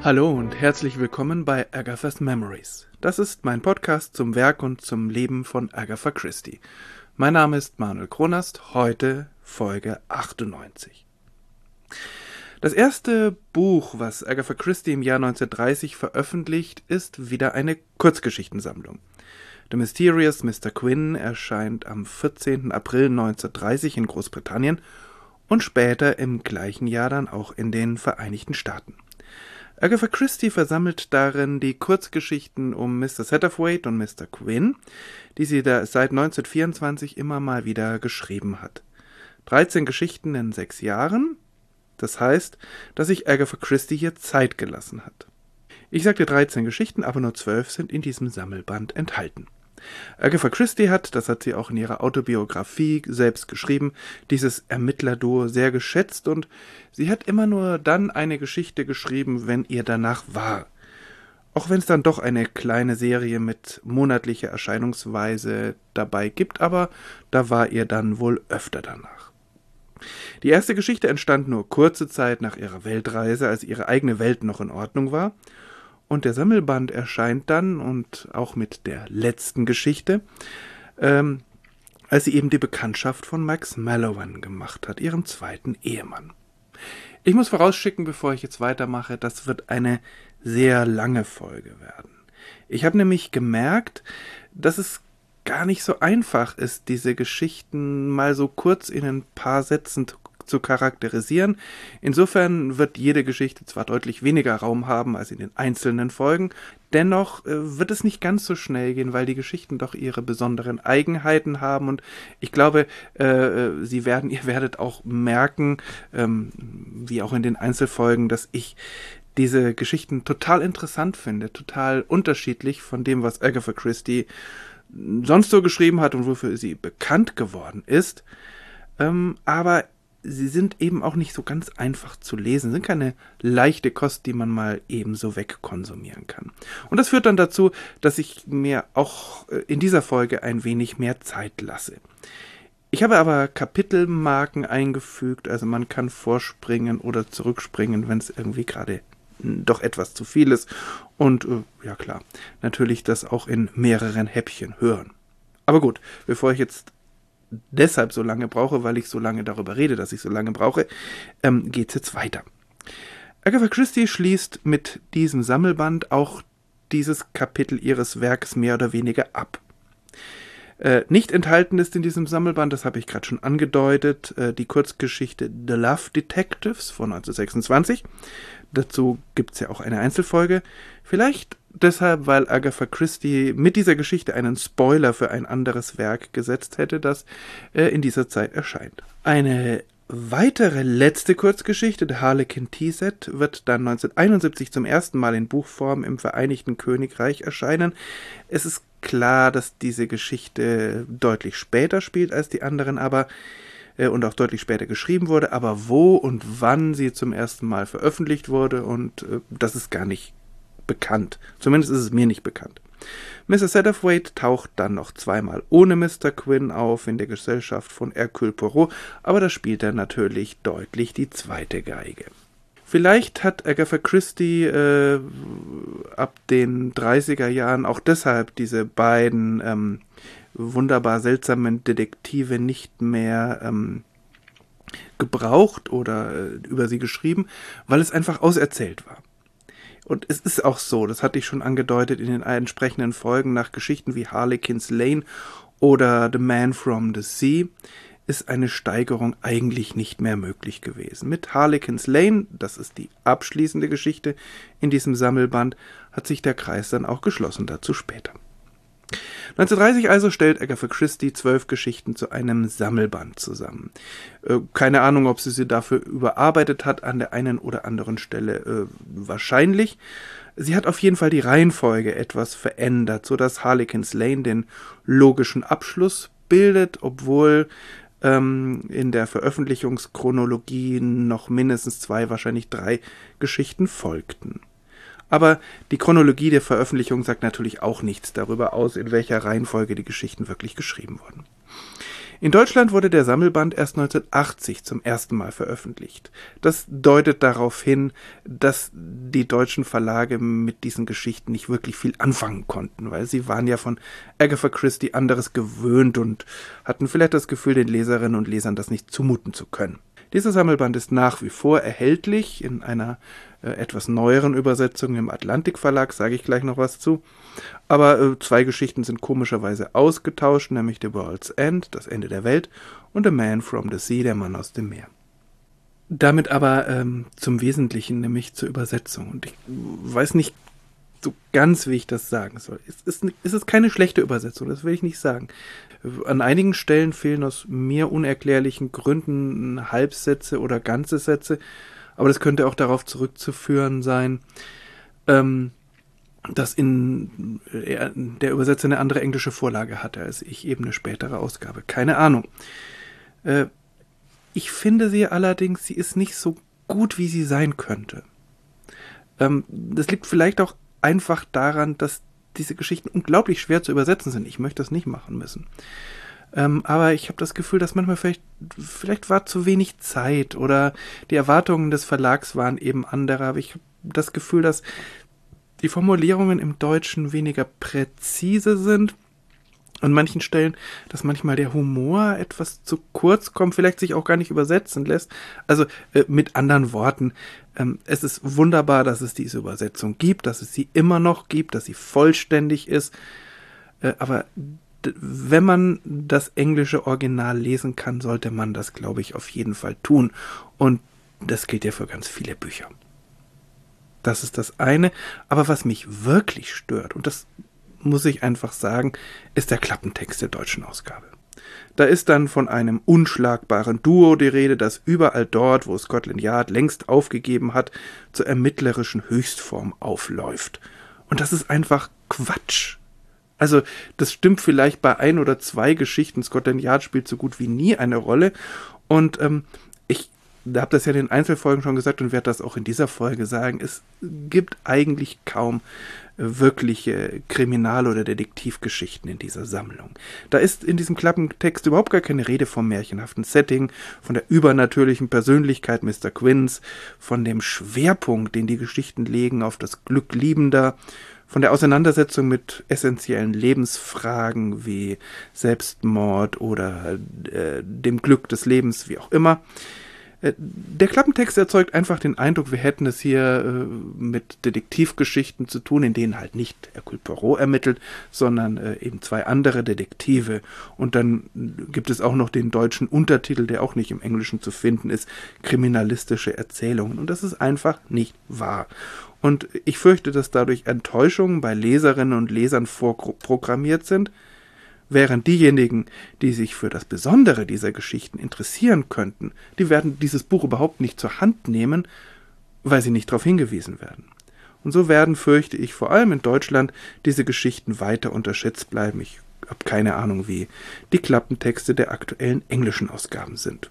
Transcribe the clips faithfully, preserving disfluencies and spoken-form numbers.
Hallo und herzlich willkommen bei Agatha's Memories. Das ist mein Podcast zum Werk und zum Leben von Agatha Christie. Mein Name ist Manuel Kronast, heute Folge achtundneunzig. Das erste Buch, was Agatha Christie im Jahr neunzehnhundertdreißig veröffentlicht, ist wieder eine Kurzgeschichtensammlung. The Mysterious Mister Quin erscheint am vierzehnten April neunzehnhundertdreißig in Großbritannien und später im gleichen Jahr dann auch in den Vereinigten Staaten. Agatha Christie versammelt darin die Kurzgeschichten um Mister Satterthwaite und Mister Quin, die sie da seit neunzehnhundertvierundzwanzig immer mal wieder geschrieben hat. dreizehn Geschichten in sechs Jahren, das heißt, dass sich Agatha Christie hier Zeit gelassen hat. Ich sagte dreizehn Geschichten, aber nur zwölf sind in diesem Sammelband enthalten. Agatha Christie hat, das hat sie auch in ihrer Autobiografie selbst geschrieben, dieses Ermittlerduo sehr geschätzt und sie hat immer nur dann eine Geschichte geschrieben, wenn ihr danach war. Auch wenn es dann doch eine kleine Serie mit monatlicher Erscheinungsweise dabei gibt, aber da war ihr dann wohl öfter danach. Die erste Geschichte entstand nur kurze Zeit nach ihrer Weltreise, als ihre eigene Welt noch in Ordnung war. Und der Sammelband erscheint dann, und auch mit der letzten Geschichte, ähm, als sie eben die Bekanntschaft von Max Mallowan gemacht hat, ihrem zweiten Ehemann. Ich muss vorausschicken, bevor ich jetzt weitermache, das wird eine sehr lange Folge werden. Ich habe nämlich gemerkt, dass es gar nicht so einfach ist, diese Geschichten mal so kurz in ein paar Sätzen zu zu charakterisieren. Insofern wird jede Geschichte zwar deutlich weniger Raum haben als in den einzelnen Folgen, dennoch äh, wird es nicht ganz so schnell gehen, weil die Geschichten doch ihre besonderen Eigenheiten haben und ich glaube, äh, sie werden, ihr werdet auch merken, ähm, wie auch in den Einzelfolgen, dass ich diese Geschichten total interessant finde, total unterschiedlich von dem, was Agatha Christie sonst so geschrieben hat und wofür sie bekannt geworden ist. Ähm, aber sie sind eben auch nicht so ganz einfach zu lesen, sind keine leichte Kost, die man mal ebenso wegkonsumieren kann. Und das führt dann dazu, dass ich mir auch in dieser Folge ein wenig mehr Zeit lasse. Ich habe aber Kapitelmarken eingefügt, also man kann vorspringen oder zurückspringen, wenn es irgendwie gerade doch etwas zu viel ist. Und äh, ja klar, natürlich das auch in mehreren Häppchen hören. Aber gut, bevor ich jetzt deshalb so lange brauche, weil ich so lange darüber rede, dass ich so lange brauche, ähm, geht's jetzt weiter. Agatha Christie schließt mit diesem Sammelband auch dieses Kapitel ihres Werks mehr oder weniger ab. Äh, nicht enthalten ist in diesem Sammelband, das habe ich gerade schon angedeutet, äh, die Kurzgeschichte The Love Detectives von neunzehnhundertsechsundzwanzig. Dazu gibt es ja auch eine Einzelfolge. Vielleicht deshalb, weil Agatha Christie mit dieser Geschichte einen Spoiler für ein anderes Werk gesetzt hätte, das äh, in dieser Zeit erscheint. Eine weitere letzte Kurzgeschichte, The Harlequin Tea Set, wird dann neunzehnhunderteinundsiebzig zum ersten Mal in Buchform im Vereinigten Königreich erscheinen. Es ist klar, dass diese Geschichte deutlich später spielt als die anderen, aber äh, und auch deutlich später geschrieben wurde, aber wo und wann sie zum ersten Mal veröffentlicht wurde, und äh, das ist gar nicht bekannt. Zumindest ist es mir nicht bekannt. Mister Satterthwaite taucht dann noch zweimal ohne Mister Quin auf in der Gesellschaft von Hercule Poirot, aber da spielt er natürlich deutlich die zweite Geige. Vielleicht hat Agatha Christie äh, ab den dreißiger Jahren auch deshalb diese beiden ähm, wunderbar seltsamen Detektive nicht mehr ähm, gebraucht oder äh, über sie geschrieben, weil es einfach auserzählt war. Und es ist auch so, das hatte ich schon angedeutet in den entsprechenden Folgen, nach Geschichten wie Harlequin's Lane oder The Man from the Sea ist eine Steigerung eigentlich nicht mehr möglich gewesen. Mit Harlequin's Lane, das ist die abschließende Geschichte in diesem Sammelband, hat sich der Kreis dann auch geschlossen, dazu später. neunzehnhundertdreißig also stellt Agatha Christie zwölf Geschichten zu einem Sammelband zusammen. Äh, keine Ahnung, ob sie sie dafür überarbeitet hat, an der einen oder anderen Stelle äh, wahrscheinlich. Sie hat auf jeden Fall die Reihenfolge etwas verändert, sodass Harlequin's Lane den logischen Abschluss bildet, obwohl ähm, in der Veröffentlichungschronologie noch mindestens zwei, wahrscheinlich drei Geschichten folgten. Aber die Chronologie der Veröffentlichung sagt natürlich auch nichts darüber aus, in welcher Reihenfolge die Geschichten wirklich geschrieben wurden. In Deutschland wurde der Sammelband erst neunzehnhundertachtzig zum ersten Mal veröffentlicht. Das deutet darauf hin, dass die deutschen Verlage mit diesen Geschichten nicht wirklich viel anfangen konnten, weil sie waren ja von Agatha Christie anderes gewöhnt und hatten vielleicht das Gefühl, den Leserinnen und Lesern das nicht zumuten zu können. Dieser Sammelband ist nach wie vor erhältlich in einer äh, etwas neueren Übersetzung im Atlantik Verlag, sage ich gleich noch was zu. Aber äh, zwei Geschichten sind komischerweise ausgetauscht, nämlich The World's End, das Ende der Welt, und The Man from the Sea, der Mann aus dem Meer. Damit aber ähm, zum Wesentlichen, nämlich zur Übersetzung. Und ich weiß nicht so ganz, wie ich das sagen soll. Es ist, es ist keine schlechte Übersetzung, das will ich nicht sagen. An einigen Stellen fehlen aus mir unerklärlichen Gründen Halbsätze oder ganze Sätze, aber das könnte auch darauf zurückzuführen sein, ähm, dass in er, der Übersetzer eine andere englische Vorlage hatte als ich, eben eine spätere Ausgabe. Keine Ahnung. Äh, ich finde sie allerdings, sie ist nicht so gut, wie sie sein könnte. Ähm, das liegt vielleicht auch einfach daran, dass diese Geschichten unglaublich schwer zu übersetzen sind. Ich möchte das nicht machen müssen. Ähm, aber ich habe das Gefühl, dass manchmal vielleicht, vielleicht war zu wenig Zeit oder die Erwartungen des Verlags waren eben andere. Aber ich habe das Gefühl, dass die Formulierungen im Deutschen weniger präzise sind. An manchen Stellen, dass manchmal der Humor etwas zu kurz kommt, vielleicht sich auch gar nicht übersetzen lässt. Also äh, mit anderen Worten, ähm, es ist wunderbar, dass es diese Übersetzung gibt, dass es sie immer noch gibt, dass sie vollständig ist. Äh, aber d- wenn man das englische Original lesen kann, sollte man das, glaube ich, auf jeden Fall tun. Und das gilt ja für ganz viele Bücher. Das ist das eine. Aber was mich wirklich stört, und das muss ich einfach sagen, ist der Klappentext der deutschen Ausgabe. Da ist dann von einem unschlagbaren Duo die Rede, das überall dort, wo Scotland Yard längst aufgegeben hat, zur ermittlerischen Höchstform aufläuft. Und das ist einfach Quatsch. Also das stimmt vielleicht bei ein oder zwei Geschichten. Scotland Yard spielt so gut wie nie eine Rolle. Und ähm, ich habe das ja in den Einzelfolgen schon gesagt und werde das auch in dieser Folge sagen. Es gibt eigentlich kaum wirkliche Kriminal- oder Detektivgeschichten in dieser Sammlung. Da ist in diesem Klappentext überhaupt gar keine Rede vom märchenhaften Setting, von der übernatürlichen Persönlichkeit Mister Quinns, von dem Schwerpunkt, den die Geschichten legen auf das Glück Liebender, von der Auseinandersetzung mit essentiellen Lebensfragen wie Selbstmord oder äh, dem Glück des Lebens, wie auch immer. Der Klappentext erzeugt einfach den Eindruck, wir hätten es hier äh, mit Detektivgeschichten zu tun, in denen halt nicht Hercule Poirot ermittelt, sondern äh, eben zwei andere Detektive. Und dann gibt es auch noch den deutschen Untertitel, der auch nicht im Englischen zu finden ist, kriminalistische Erzählungen. Und das ist einfach nicht wahr. Und ich fürchte, dass dadurch Enttäuschungen bei Leserinnen und Lesern vorprogrammiert sind, während diejenigen, die sich für das Besondere dieser Geschichten interessieren könnten, die werden dieses Buch überhaupt nicht zur Hand nehmen, weil sie nicht darauf hingewiesen werden. Und so werden, fürchte ich, vor allem in Deutschland diese Geschichten weiter unterschätzt bleiben. Ich habe keine Ahnung, wie die Klappentexte der aktuellen englischen Ausgaben sind.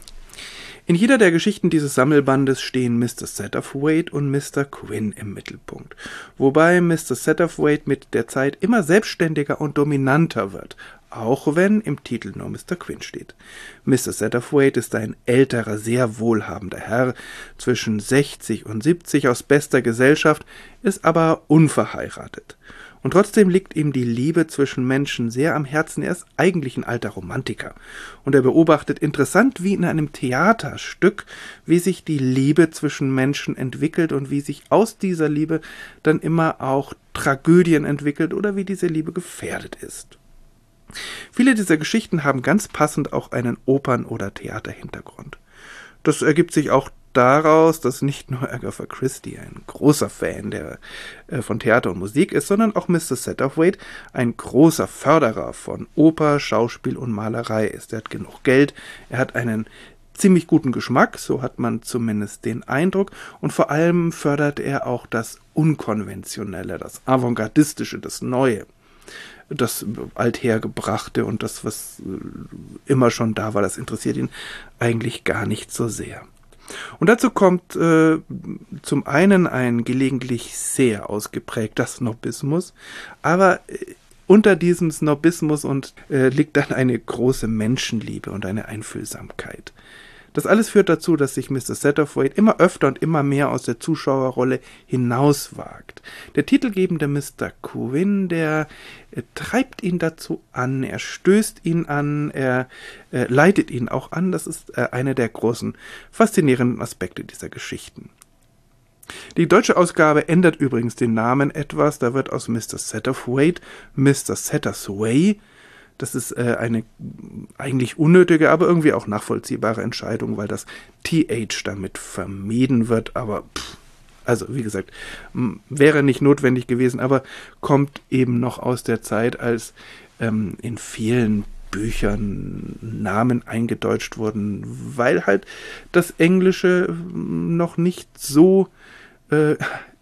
In jeder der Geschichten dieses Sammelbandes stehen Mister Satterthwaite und Mister Quin im Mittelpunkt, wobei Mister Satterthwaite mit der Zeit immer selbstständiger und dominanter wird, auch wenn im Titel nur Mister Quin steht. Mister Satterthwaite ist ein älterer, sehr wohlhabender Herr, zwischen sechzig und siebzig, aus bester Gesellschaft, ist aber unverheiratet. Und trotzdem liegt ihm die Liebe zwischen Menschen sehr am Herzen. Er ist eigentlich ein alter Romantiker. Und er beobachtet interessant wie in einem Theaterstück, wie sich die Liebe zwischen Menschen entwickelt und wie sich aus dieser Liebe dann immer auch Tragödien entwickelt oder wie diese Liebe gefährdet ist. Viele dieser Geschichten haben ganz passend auch einen Opern- oder Theaterhintergrund. Das ergibt sich auch daraus, dass nicht nur Agatha Christie ein großer Fan der, äh, von Theater und Musik ist, sondern auch Mister Satterthwaite ein großer Förderer von Oper, Schauspiel und Malerei ist. Er hat genug Geld, er hat einen ziemlich guten Geschmack, so hat man zumindest den Eindruck, und vor allem fördert er auch das Unkonventionelle, das Avantgardistische, das Neue, das Althergebrachte und das, was immer schon da war, das interessiert ihn eigentlich gar nicht so sehr. Und dazu kommt äh, zum einen ein gelegentlich sehr ausgeprägter Snobismus, aber unter diesem Snobismus und äh, liegt dann eine große Menschenliebe und eine Einfühlsamkeit. Das alles führt dazu, dass sich Mister Satterthwaite immer öfter und immer mehr aus der Zuschauerrolle hinauswagt. Der titelgebende Mister Quinn, der äh, treibt ihn dazu an, er stößt ihn an, er äh, leitet ihn auch an. Das ist äh, einer der großen, faszinierenden Aspekte dieser Geschichten. Die deutsche Ausgabe ändert übrigens den Namen etwas. Da wird aus Mister Satterthwaite Mister Satterthwaite. Das ist äh, eine eigentlich unnötige, aber irgendwie auch nachvollziehbare Entscheidung, weil das T H damit vermieden wird. Aber pff, also wie gesagt, m- wäre nicht notwendig gewesen, aber kommt eben noch aus der Zeit, als ähm, in vielen Büchern Namen eingedeutscht wurden, weil halt das Englische noch nicht so äh,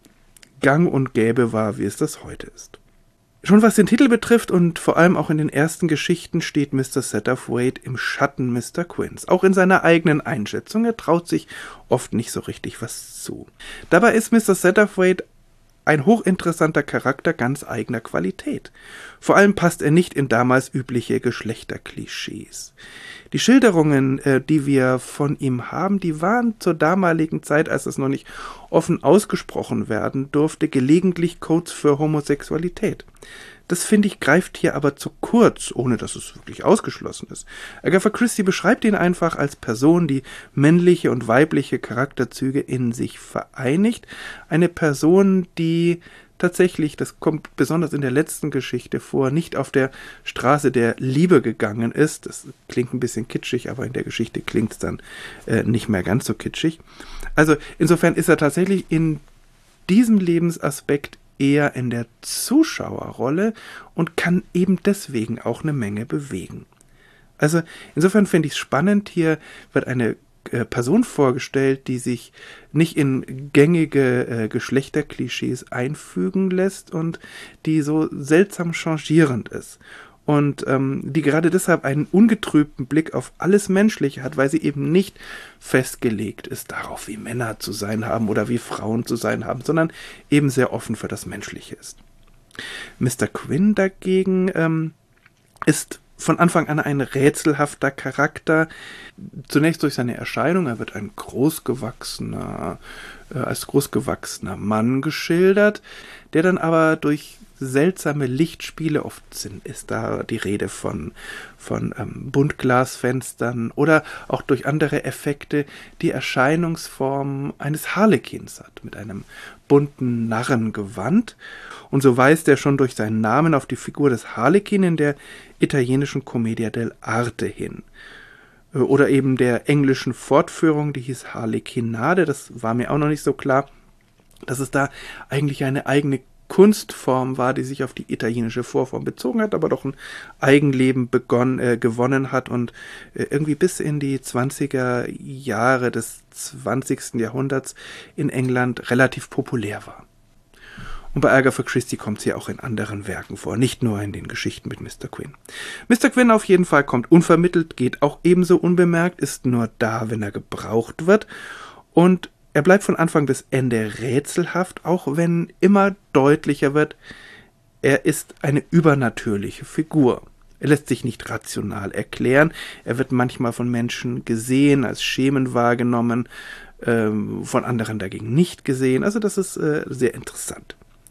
gang und gäbe war, wie es das heute ist. Schon was den Titel betrifft und vor allem auch in den ersten Geschichten steht Mister Satterthwaite im Schatten Mister Quinns. Auch in seiner eigenen Einschätzung. Er traut sich oft nicht so richtig was zu. Dabei ist Mister Satterthwaite ein hochinteressanter Charakter ganz eigener Qualität. Vor allem passt er nicht in damals übliche Geschlechterklischees. Die Schilderungen, äh, die wir von ihm haben, die waren zur damaligen Zeit, als es noch nicht offen ausgesprochen werden durfte, gelegentlich Codes für Homosexualität. Das, finde ich, greift hier aber zu kurz, ohne dass es wirklich ausgeschlossen ist. Agatha Christie beschreibt ihn einfach als Person, die männliche und weibliche Charakterzüge in sich vereinigt. Eine Person, die tatsächlich, das kommt besonders in der letzten Geschichte vor, nicht auf der Straße der Liebe gegangen ist. Das klingt ein bisschen kitschig, aber in der Geschichte klingt es dann äh, nicht mehr ganz so kitschig. Also insofern ist er tatsächlich in diesem Lebensaspekt eher in der Zuschauerrolle und kann eben deswegen auch eine Menge bewegen. Also insofern finde ich es spannend, hier wird eine äh, Person vorgestellt, die sich nicht in gängige äh, Geschlechterklischees einfügen lässt und die so seltsam changierend ist. Und ähm, die gerade deshalb einen ungetrübten Blick auf alles Menschliche hat, weil sie eben nicht festgelegt ist darauf, wie Männer zu sein haben oder wie Frauen zu sein haben, sondern eben sehr offen für das Menschliche ist. Mister Quinn dagegen ähm, ist von Anfang an ein rätselhafter Charakter, zunächst durch seine Erscheinung. Er wird ein großgewachsener, äh, als großgewachsener Mann geschildert, der dann aber durch seltsame Lichtspiele, oft sind, ist da die Rede von, von ähm, Buntglasfenstern oder auch durch andere Effekte die Erscheinungsform eines Harlekins hat, mit einem bunten Narrengewand. Und so weist er schon durch seinen Namen auf die Figur des Harlekin in der italienischen Commedia dell'arte hin. Oder eben der englischen Fortführung, die hieß Harlekinade, das war mir auch noch nicht so klar, dass es da eigentlich eine eigene Kunstform war, die sich auf die italienische Vorform bezogen hat, aber doch ein Eigenleben begonnen, äh, gewonnen hat und äh, irgendwie bis in die zwanziger Jahre des zwanzigsten Jahrhunderts in England relativ populär war. Und bei Agatha Christie kommt sie auch in anderen Werken vor, nicht nur in den Geschichten mit Mister Quinn. Mister Quinn auf jeden Fall kommt unvermittelt, geht auch ebenso unbemerkt, ist nur da, wenn er gebraucht wird und er bleibt von Anfang bis Ende rätselhaft, auch wenn immer deutlicher wird, er ist eine übernatürliche Figur. Er lässt sich nicht rational erklären, er wird manchmal von Menschen gesehen, als Schemen wahrgenommen, ähm, von anderen dagegen nicht gesehen, also das ist äh, sehr interessant.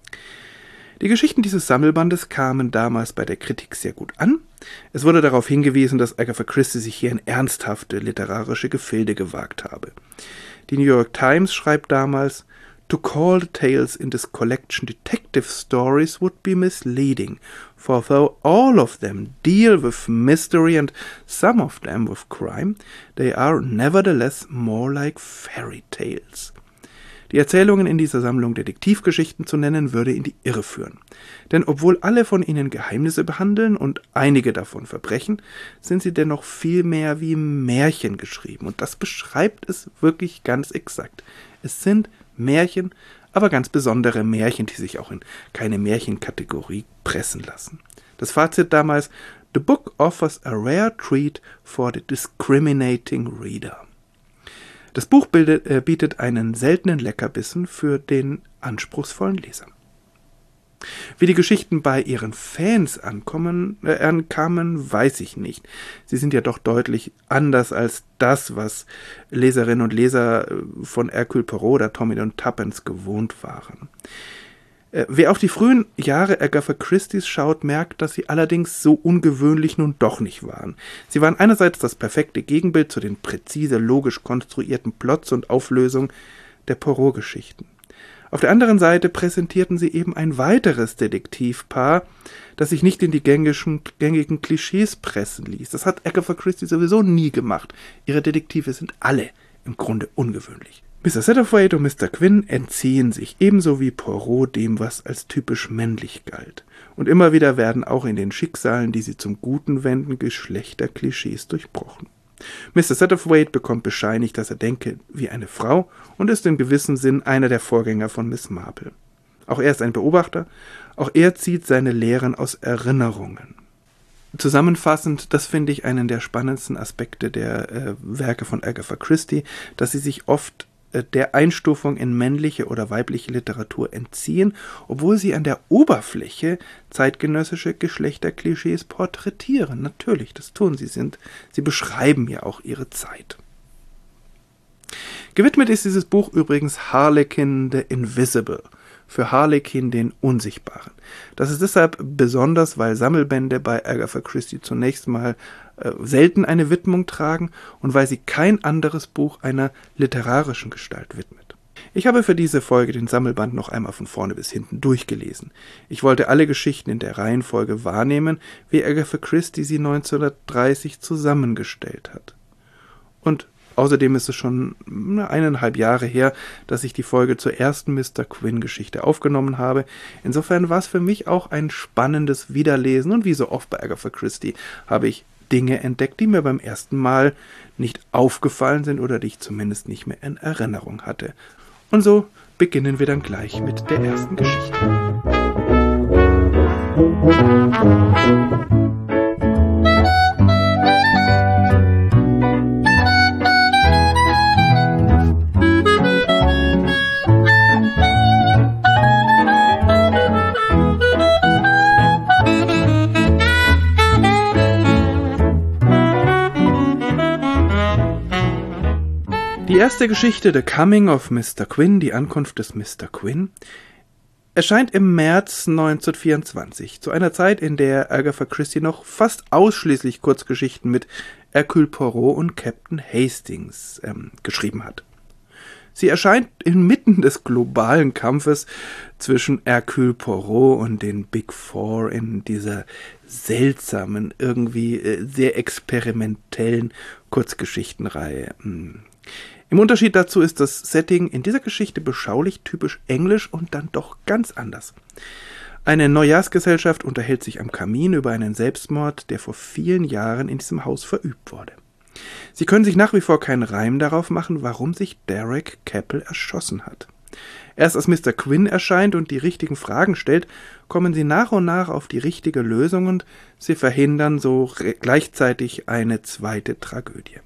Die Geschichten dieses Sammelbandes kamen damals bei der Kritik sehr gut an. Es wurde darauf hingewiesen, dass Agatha Christie sich hier in ernsthafte literarische Gefilde gewagt habe. Die New York Times schreibt damals, "To call the tales in this collection detective stories would be misleading, for though all of them deal with mystery and some of them with crime, they are nevertheless more like fairy tales." Die Erzählungen in dieser Sammlung Detektivgeschichten zu nennen, würde in die Irre führen. Denn obwohl alle von ihnen Geheimnisse behandeln und einige davon Verbrechen, sind sie dennoch viel mehr wie Märchen geschrieben. Und das beschreibt es wirklich ganz exakt. Es sind Märchen, aber ganz besondere Märchen, die sich auch in keine Märchenkategorie pressen lassen. Das Fazit damals: The book offers a rare treat for the discriminating reader. Das Buch bildet, äh, bietet einen seltenen Leckerbissen für den anspruchsvollen Leser. Wie die Geschichten bei ihren Fans ankommen, äh, ankamen, weiß ich nicht. Sie sind ja doch deutlich anders als das, was Leserinnen und Leser von Hercule Poirot oder Tommy und Tuppence gewohnt waren. Äh, wer auf die frühen Jahre Agatha Christies schaut, merkt, dass sie allerdings so ungewöhnlich nun doch nicht waren. Sie waren einerseits das perfekte Gegenbild zu den präzise, logisch konstruierten Plots und Auflösungen der Poirot-Geschichten. Auf der anderen Seite präsentierten sie eben ein weiteres Detektivpaar, das sich nicht in die gängigen, gängigen Klischees pressen ließ. Das hat Agatha Christie sowieso nie gemacht. Ihre Detektive sind alle im Grunde ungewöhnlich. Mister Satterthwaite und Mister Quinn entziehen sich, ebenso wie Poirot, dem, was als typisch männlich galt. Und immer wieder werden auch in den Schicksalen, die sie zum Guten wenden, Geschlechterklischees durchbrochen. Mister Satterthwaite bekommt bescheinigt, dass er denke wie eine Frau und ist in gewissem Sinn einer der Vorgänger von Miss Marple. Auch er ist ein Beobachter, auch er zieht seine Lehren aus Erinnerungen. Zusammenfassend, das finde ich einen der spannendsten Aspekte der äh, Werke von Agatha Christie, dass sie sich oft äh, der Einstufung in männliche oder weibliche Literatur entziehen, obwohl sie an der Oberfläche zeitgenössische Geschlechterklischees porträtieren. Natürlich, das tun sie, sind. Sie beschreiben ja auch ihre Zeit. Gewidmet ist dieses Buch übrigens Harlequin the Invisible, für Harlequin den Unsichtbaren. Das ist deshalb besonders, weil Sammelbände bei Agatha Christie zunächst mal äh, selten eine Widmung tragen und weil sie kein anderes Buch einer literarischen Gestalt widmet. Ich habe für diese Folge den Sammelband noch einmal von vorne bis hinten durchgelesen. Ich wollte alle Geschichten in der Reihenfolge wahrnehmen, wie Agatha Christie sie neunzehnhundertdreißig zusammengestellt hat. Und außerdem ist es schon eineinhalb Jahre her, dass ich die Folge zur ersten Mister Quinn-Geschichte aufgenommen habe. Insofern war es für mich auch ein spannendes Wiederlesen und wie so oft bei Agatha Christie habe ich Dinge entdeckt, die mir beim ersten Mal nicht aufgefallen sind oder die ich zumindest nicht mehr in Erinnerung hatte. Und so beginnen wir dann gleich mit der ersten Geschichte. Die erste Geschichte, The Coming of Mister Quinn, die Ankunft des Mister Quinn, erscheint im März neunzehnhundertvierundzwanzig, zu einer Zeit, in der Agatha Christie noch fast ausschließlich Kurzgeschichten mit Hercule Poirot und Captain Hastings ähm, geschrieben hat. Sie erscheint inmitten des globalen Kampfes zwischen Hercule Poirot und den Big Four in dieser seltsamen, irgendwie äh, sehr experimentellen Kurzgeschichtenreihe. Hm. Im Unterschied dazu ist das Setting in dieser Geschichte beschaulich, typisch englisch und dann doch ganz anders. Eine Neujahrsgesellschaft unterhält sich am Kamin über einen Selbstmord, der vor vielen Jahren in diesem Haus verübt wurde. Sie können sich nach wie vor keinen Reim darauf machen, warum sich Derek Capel erschossen hat. Erst als Mister Quinn erscheint und die richtigen Fragen stellt, kommen sie nach und nach auf die richtige Lösung und sie verhindern so gleichzeitig eine zweite Tragödie.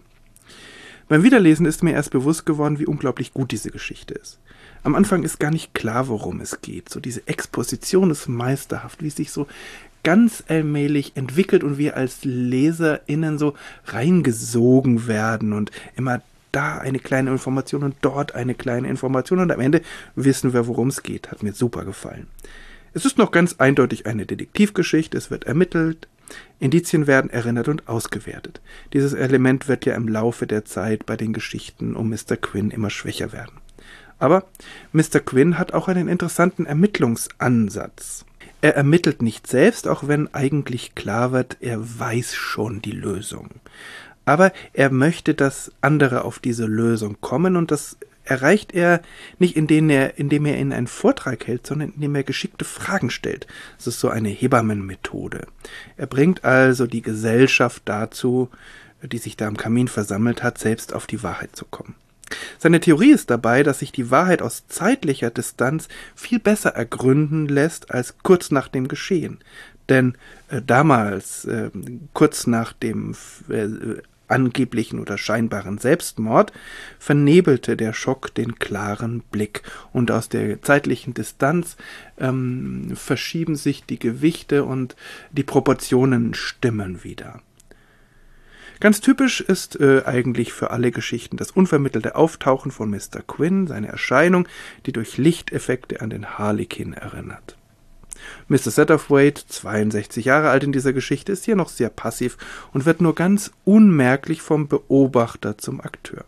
Beim Wiederlesen ist mir erst bewusst geworden, wie unglaublich gut diese Geschichte ist. Am Anfang ist gar nicht klar, worum es geht. So diese Exposition ist meisterhaft, wie es sich so ganz allmählich entwickelt und wir als LeserInnen so reingesogen werden und immer da eine kleine Information und dort eine kleine Information und am Ende wissen wir, worum es geht. Hat mir super gefallen. Es ist noch ganz eindeutig eine Detektivgeschichte, es wird ermittelt, Indizien werden erinnert und ausgewertet. Dieses Element wird ja im Laufe der Zeit bei den Geschichten um Mister Quinn immer schwächer werden. Aber Mister Quinn hat auch einen interessanten Ermittlungsansatz. Er ermittelt nicht selbst, auch wenn eigentlich klar wird, er weiß schon die Lösung. Aber er möchte, dass andere auf diese Lösung kommen und das erreicht er nicht, indem er, indem er ihnen einen Vortrag hält, sondern indem er geschickte Fragen stellt. Das ist so eine Hebammenmethode. Er bringt also die Gesellschaft dazu, die sich da am Kamin versammelt hat, selbst auf die Wahrheit zu kommen. Seine Theorie ist dabei, dass sich die Wahrheit aus zeitlicher Distanz viel besser ergründen lässt als kurz nach dem Geschehen. Denn äh, damals, äh, kurz nach dem äh, angeblichen oder scheinbaren Selbstmord, vernebelte der Schock den klaren Blick. Und aus der zeitlichen Distanz ähm, verschieben sich die Gewichte und die Proportionen stimmen wieder. Ganz typisch ist äh, eigentlich für alle Geschichten das unvermittelte Auftauchen von Mister Quinn, seine Erscheinung, die durch Lichteffekte an den Harlekin erinnert. Mister Satterthwaite, zweiundsechzig Jahre alt in dieser Geschichte, ist hier noch sehr passiv und wird nur ganz unmerklich vom Beobachter zum Akteur.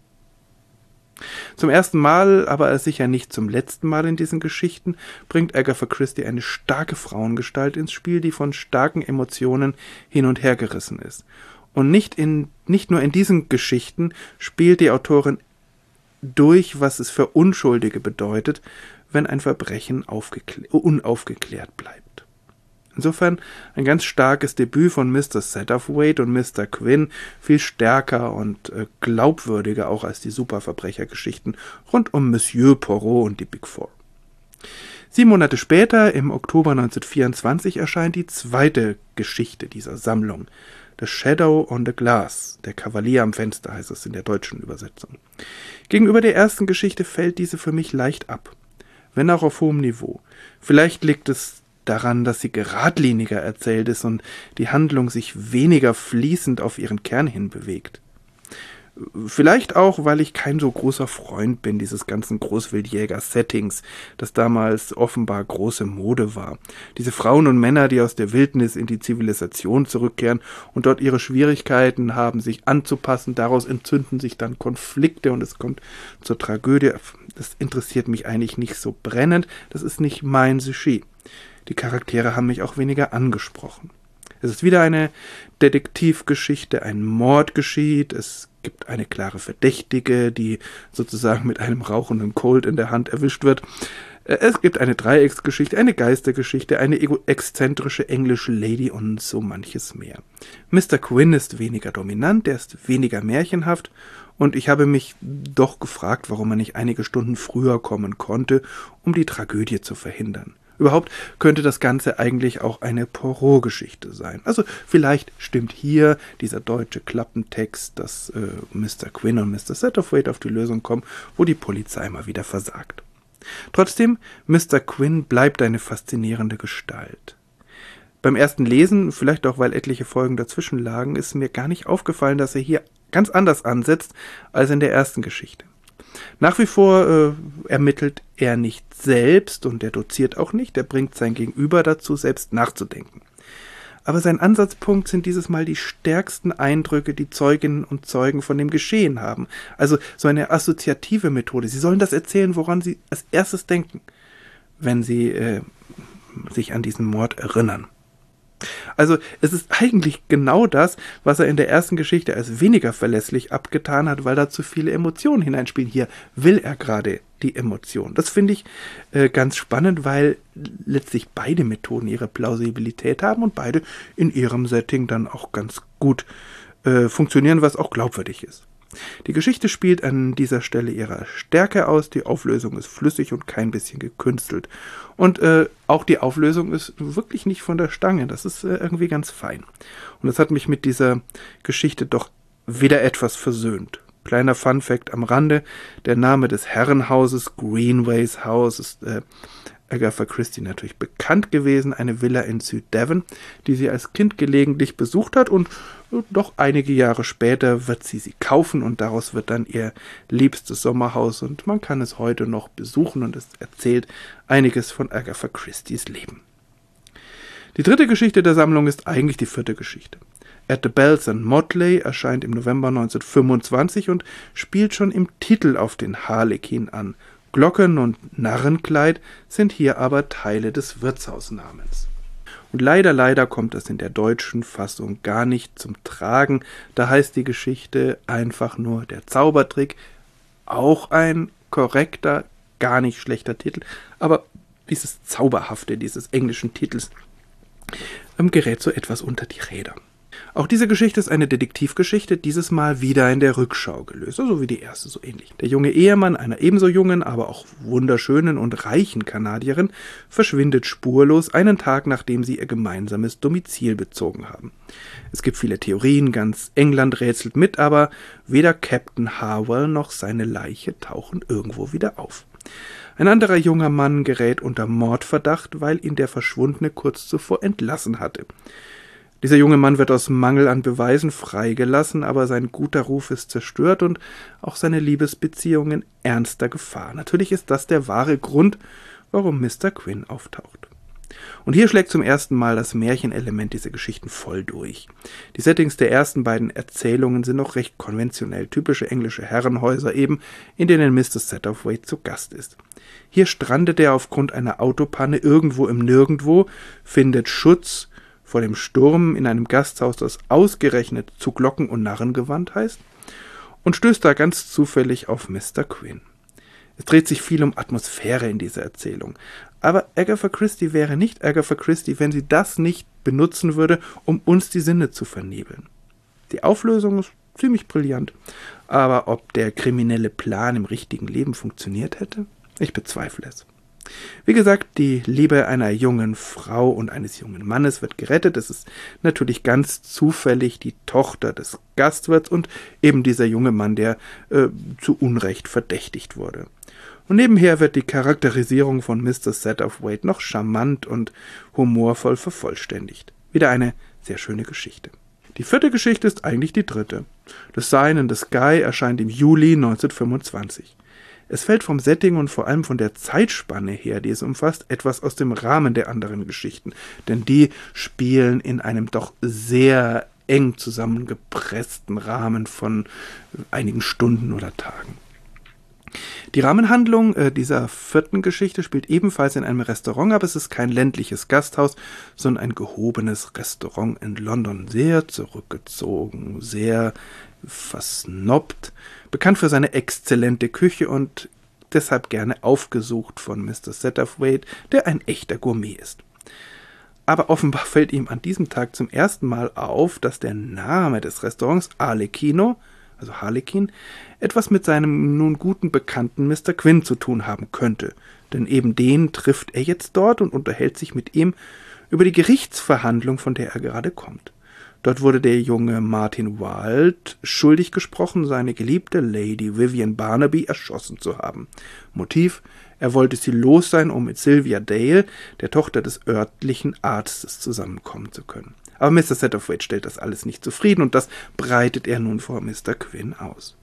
Zum ersten Mal, aber sicher nicht zum letzten Mal in diesen Geschichten, bringt Agatha Christie eine starke Frauengestalt ins Spiel, die von starken Emotionen hin und her gerissen ist. Und nicht, in, nicht nur in diesen Geschichten spielt die Autorin durch, was es für Unschuldige bedeutet, wenn ein Verbrechen unaufgeklärt bleibt. Insofern ein ganz starkes Debüt von Mister Satterthwaite und Mister Quinn, viel stärker und äh, glaubwürdiger auch als die Superverbrechergeschichten rund um Monsieur Poirot und die Big Four. Sieben Monate später, im Oktober neunzehnhundertvierundzwanzig, erscheint die zweite Geschichte dieser Sammlung, The Shadow on the Glass, der Kavalier am Fenster heißt es in der deutschen Übersetzung. Gegenüber der ersten Geschichte fällt diese für mich leicht ab, wenn auch auf hohem Niveau. Vielleicht liegt es daran, dass sie geradliniger erzählt ist und die Handlung sich weniger fließend auf ihren Kern hin bewegt. Vielleicht auch, weil ich kein so großer Freund bin dieses ganzen Großwildjäger-Settings, das damals offenbar große Mode war. Diese Frauen und Männer, die aus der Wildnis in die Zivilisation zurückkehren und dort ihre Schwierigkeiten haben, sich anzupassen, daraus entzünden sich dann Konflikte und es kommt zur Tragödie. Das interessiert mich eigentlich nicht so brennend, das ist nicht mein Sujet. Die Charaktere haben mich auch weniger angesprochen. Es ist wieder eine Detektivgeschichte, ein Mord geschieht, es gibt eine klare Verdächtige, die sozusagen mit einem rauchenden Colt in der Hand erwischt wird. Es gibt eine Dreiecksgeschichte, eine Geistergeschichte, eine exzentrische englische Lady und so manches mehr. Mister Quinn ist weniger dominant, er ist weniger märchenhaft und ich habe mich doch gefragt, warum er nicht einige Stunden früher kommen konnte, um die Tragödie zu verhindern. Überhaupt könnte das Ganze eigentlich auch eine Poirot-Geschichte sein. Also vielleicht stimmt hier dieser deutsche Klappentext, dass äh, Mister Quinn und Mister Satterthwaite auf die Lösung kommen, wo die Polizei mal wieder versagt. Trotzdem, Mister Quinn bleibt eine faszinierende Gestalt. Beim ersten Lesen, vielleicht auch weil etliche Folgen dazwischen lagen, ist mir gar nicht aufgefallen, dass er hier ganz anders ansetzt als in der ersten Geschichte. Nach wie vor äh, ermittelt er nicht selbst und er doziert auch nicht, er bringt sein Gegenüber dazu, selbst nachzudenken. Aber sein Ansatzpunkt sind dieses Mal die stärksten Eindrücke, die Zeuginnen und Zeugen von dem Geschehen haben. Also so eine assoziative Methode. Sie sollen das erzählen, woran sie als erstes denken, wenn sie äh, sich an diesen Mord erinnern. Also es ist eigentlich genau das, was er in der ersten Geschichte als weniger verlässlich abgetan hat, weil da zu viele Emotionen hineinspielen. Hier will er gerade die Emotionen. Das finde ich äh, ganz spannend, weil letztlich beide Methoden ihre Plausibilität haben und beide in ihrem Setting dann auch ganz gut äh, funktionieren, was auch glaubwürdig ist. Die Geschichte spielt an dieser Stelle ihrer Stärke aus, die Auflösung ist flüssig und kein bisschen gekünstelt. Und äh, auch die Auflösung ist wirklich nicht von der Stange, das ist äh, irgendwie ganz fein. Und das hat mich mit dieser Geschichte doch wieder etwas versöhnt. Kleiner Funfact am Rande, der Name des Herrenhauses, Greenways House, ist äh, Agatha Christie natürlich bekannt gewesen, eine Villa in Süddevon, die sie als Kind gelegentlich besucht hat und doch einige Jahre später wird sie sie kaufen und daraus wird dann ihr liebstes Sommerhaus und man kann es heute noch besuchen und es erzählt einiges von Agatha Christies Leben. Die dritte Geschichte der Sammlung ist eigentlich die vierte Geschichte. At the Bells and Motley erscheint im November neunzehnhundertfünfundzwanzig und spielt schon im Titel auf den Harlekin an. Glocken und Narrenkleid sind hier aber Teile des Wirtshausnamens. Und leider, leider kommt das in der deutschen Fassung gar nicht zum Tragen. Da heißt die Geschichte einfach nur der Zaubertrick. Auch ein korrekter, gar nicht schlechter Titel. Aber dieses Zauberhafte dieses englischen Titels ähm, gerät so etwas unter die Räder. Auch diese Geschichte ist eine Detektivgeschichte, dieses Mal wieder in der Rückschau gelöst, so wie die erste, so ähnlich. Der junge Ehemann einer ebenso jungen, aber auch wunderschönen und reichen Kanadierin verschwindet spurlos einen Tag, nachdem sie ihr gemeinsames Domizil bezogen haben. Es gibt viele Theorien, ganz England rätselt mit, aber weder Captain Harwell noch seine Leiche tauchen irgendwo wieder auf. Ein anderer junger Mann gerät unter Mordverdacht, weil ihn der Verschwundene kurz zuvor entlassen hatte. Dieser junge Mann wird aus Mangel an Beweisen freigelassen, aber sein guter Ruf ist zerstört und auch seine Liebesbeziehung in ernster Gefahr. Natürlich ist das der wahre Grund, warum Mister Quinn auftaucht. Und hier schlägt zum ersten Mal das Märchenelement dieser Geschichten voll durch. Die Settings der ersten beiden Erzählungen sind noch recht konventionell, typische englische Herrenhäuser eben, in denen Mister Satterthwaite zu Gast ist. Hier strandet er aufgrund einer Autopanne irgendwo im Nirgendwo, findet Schutz vor dem Sturm in einem Gasthaus, das ausgerechnet zu Glocken und Narrengewand heißt, und stößt da ganz zufällig auf Mister Quinn. Es dreht sich viel um Atmosphäre in dieser Erzählung. Aber Agatha Christie wäre nicht Agatha Christie, wenn sie das nicht benutzen würde, um uns die Sinne zu vernebeln. Die Auflösung ist ziemlich brillant, aber ob der kriminelle Plan im richtigen Leben funktioniert hätte, ich bezweifle es. Wie gesagt, die Liebe einer jungen Frau und eines jungen Mannes wird gerettet. Es ist natürlich ganz zufällig die Tochter des Gastwirts und eben dieser junge Mann, der äh, zu Unrecht verdächtigt wurde. Und nebenher wird die Charakterisierung von Mister Satterthwaite noch charmant und humorvoll vervollständigt. Wieder eine sehr schöne Geschichte. Die vierte Geschichte ist eigentlich die dritte. The Sign in the Sky erscheint im Juli neunzehnhundertfünfundzwanzig. Es fällt vom Setting und vor allem von der Zeitspanne her, die es umfasst, etwas aus dem Rahmen der anderen Geschichten, denn die spielen in einem doch sehr eng zusammengepressten Rahmen von einigen Stunden oder Tagen. Die Rahmenhandlung äh, dieser vierten Geschichte spielt ebenfalls in einem Restaurant, aber es ist kein ländliches Gasthaus, sondern ein gehobenes Restaurant in London, sehr zurückgezogen, sehr versnobbt, bekannt für seine exzellente Küche und deshalb gerne aufgesucht von Mister Satterthwaite, der ein echter Gourmet ist. Aber offenbar fällt ihm an diesem Tag zum ersten Mal auf, dass der Name des Restaurants Arlecchino, also Harlekin, etwas mit seinem nun guten Bekannten Mister Quinn zu tun haben könnte. Denn eben den trifft er jetzt dort und unterhält sich mit ihm über die Gerichtsverhandlung, von der er gerade kommt. Dort wurde der junge Martin Wilde schuldig gesprochen, seine geliebte Lady Vivian Barnaby erschossen zu haben. Motiv: Er wollte sie los sein, um mit Sylvia Dale, der Tochter des örtlichen Arztes, zusammenkommen zu können. Aber Mister Satterthwaite stellt das alles nicht zufrieden und das breitet er nun vor Mister Quinn aus.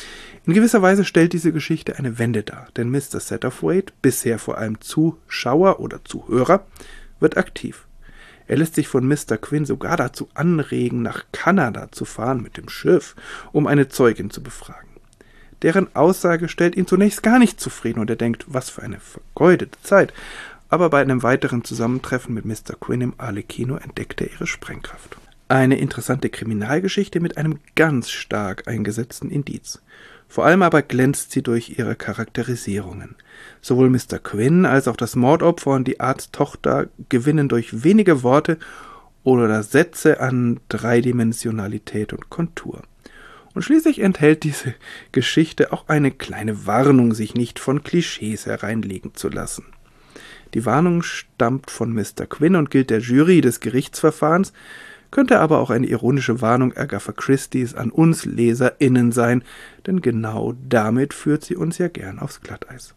In gewisser Weise stellt diese Geschichte eine Wende dar, denn Mister Satterthwaite, bisher vor allem Zuschauer oder Zuhörer, wird aktiv. Er lässt sich von Mister Quinn sogar dazu anregen, nach Kanada zu fahren mit dem Schiff, um eine Zeugin zu befragen. Deren Aussage stellt ihn zunächst gar nicht zufrieden und er denkt, was für eine vergeudete Zeit. Aber bei einem weiteren Zusammentreffen mit Mister Quinn im Arlecchino entdeckt er ihre Sprengkraft. Eine interessante Kriminalgeschichte mit einem ganz stark eingesetzten Indiz. Vor allem aber glänzt sie durch ihre Charakterisierungen. Sowohl Mister Quinn als auch das Mordopfer und die Arzttochter gewinnen durch wenige Worte oder Sätze an Dreidimensionalität und Kontur. Und schließlich enthält diese Geschichte auch eine kleine Warnung, sich nicht von Klischees hereinlegen zu lassen. Die Warnung stammt von Mister Quinn und gilt der Jury des Gerichtsverfahrens, könnte aber auch eine ironische Warnung Agatha Christies an uns LeserInnen sein, denn genau damit führt sie uns ja gern aufs Glatteis.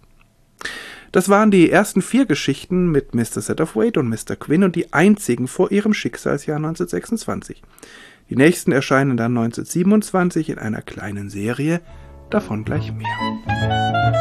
Das waren die ersten vier Geschichten mit Mister Satterthwaite und Mister Quinn und die einzigen vor ihrem Schicksalsjahr neunzehnhundertsechsundzwanzig. Die nächsten erscheinen dann neunzehnhundertsiebenundzwanzig in einer kleinen Serie, davon gleich mehr.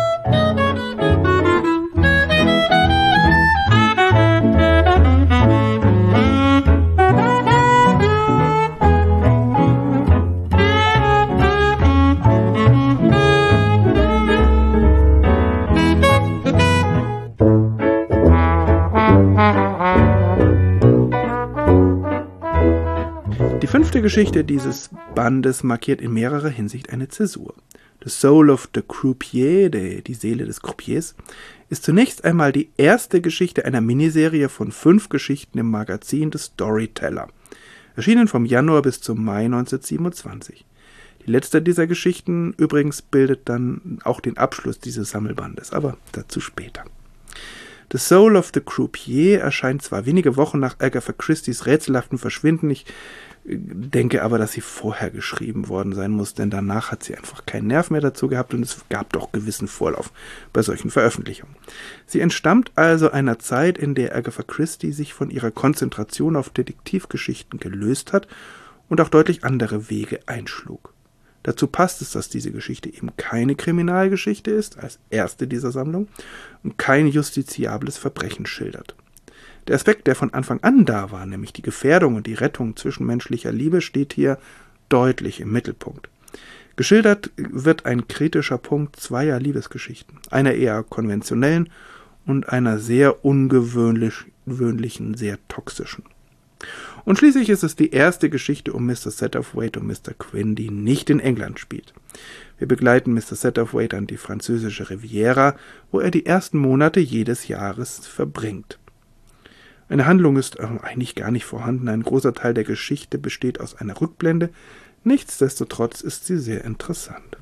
Die fünfte Geschichte dieses Bandes markiert in mehrerer Hinsicht eine Zäsur. The Soul of the Croupier, die, die Seele des Croupiers, ist zunächst einmal die erste Geschichte einer Miniserie von fünf Geschichten im Magazin The Storyteller. erschienen vom Januar bis zum Mai neunzehnhundertsiebenundzwanzig. Die letzte dieser Geschichten übrigens bildet dann auch den Abschluss dieses Sammelbandes, aber dazu später. The Soul of the Croupier erscheint zwar wenige Wochen nach Agatha Christies rätselhaften Verschwinden, ich denke aber, dass sie vorher geschrieben worden sein muss, denn danach hat sie einfach keinen Nerv mehr dazu gehabt und es gab doch gewissen Vorlauf bei solchen Veröffentlichungen. Sie entstammt also einer Zeit, in der Agatha Christie sich von ihrer Konzentration auf Detektivgeschichten gelöst hat und auch deutlich andere Wege einschlug. Dazu passt es, dass diese Geschichte eben keine Kriminalgeschichte ist, als erste dieser Sammlung, und kein justiziables Verbrechen schildert. Der Aspekt, der von Anfang an da war, nämlich die Gefährdung und die Rettung zwischenmenschlicher Liebe, steht hier deutlich im Mittelpunkt. Geschildert wird ein kritischer Punkt zweier Liebesgeschichten, einer eher konventionellen und einer sehr ungewöhnlichen, sehr toxischen. Und schließlich ist es die erste Geschichte um Mister Satterthwaite und Mister Quinn, die nicht in England spielt. Wir begleiten Mister Satterthwaite an die französische Riviera, wo er die ersten Monate jedes Jahres verbringt. Eine Handlung ist eigentlich gar nicht vorhanden, ein großer Teil der Geschichte besteht aus einer Rückblende, nichtsdestotrotz ist sie sehr interessant.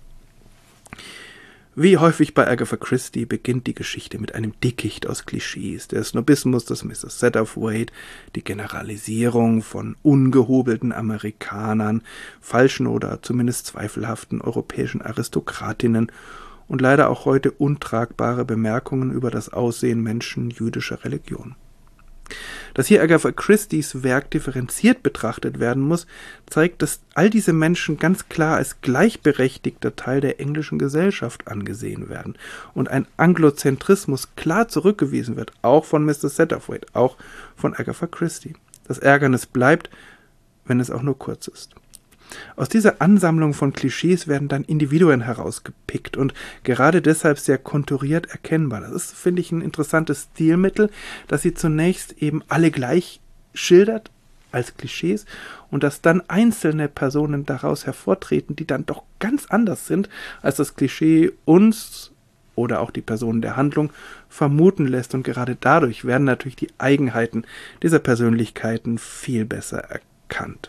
Wie häufig bei Agatha Christie beginnt die Geschichte mit einem Dickicht aus Klischees, der Snobismus des Mister Satterthwaite, die Generalisierung von ungehobelten Amerikanern, falschen oder zumindest zweifelhaften europäischen Aristokratinnen und leider auch heute untragbare Bemerkungen über das Aussehen Menschen jüdischer Religion. Dass hier Agatha Christies Werk differenziert betrachtet werden muss, zeigt, dass all diese Menschen ganz klar als gleichberechtigter Teil der englischen Gesellschaft angesehen werden und ein Anglozentrismus klar zurückgewiesen wird, auch von Mister Satterthwaite, auch von Agatha Christie. Das Ärgernis bleibt, wenn es auch nur kurz ist. Aus dieser Ansammlung von Klischees werden dann Individuen herausgepickt und gerade deshalb sehr konturiert erkennbar. Das ist, finde ich, ein interessantes Stilmittel, dass sie zunächst eben alle gleich schildert als Klischees und dass dann einzelne Personen daraus hervortreten, die dann doch ganz anders sind, als das Klischee uns oder auch die Personen der Handlung vermuten lässt. Und gerade dadurch werden natürlich die Eigenheiten dieser Persönlichkeiten viel besser erkannt.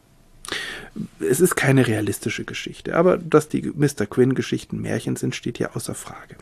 Es ist keine realistische Geschichte, aber dass die Mister Quinn-Geschichten Märchen sind, steht hier außer Frage.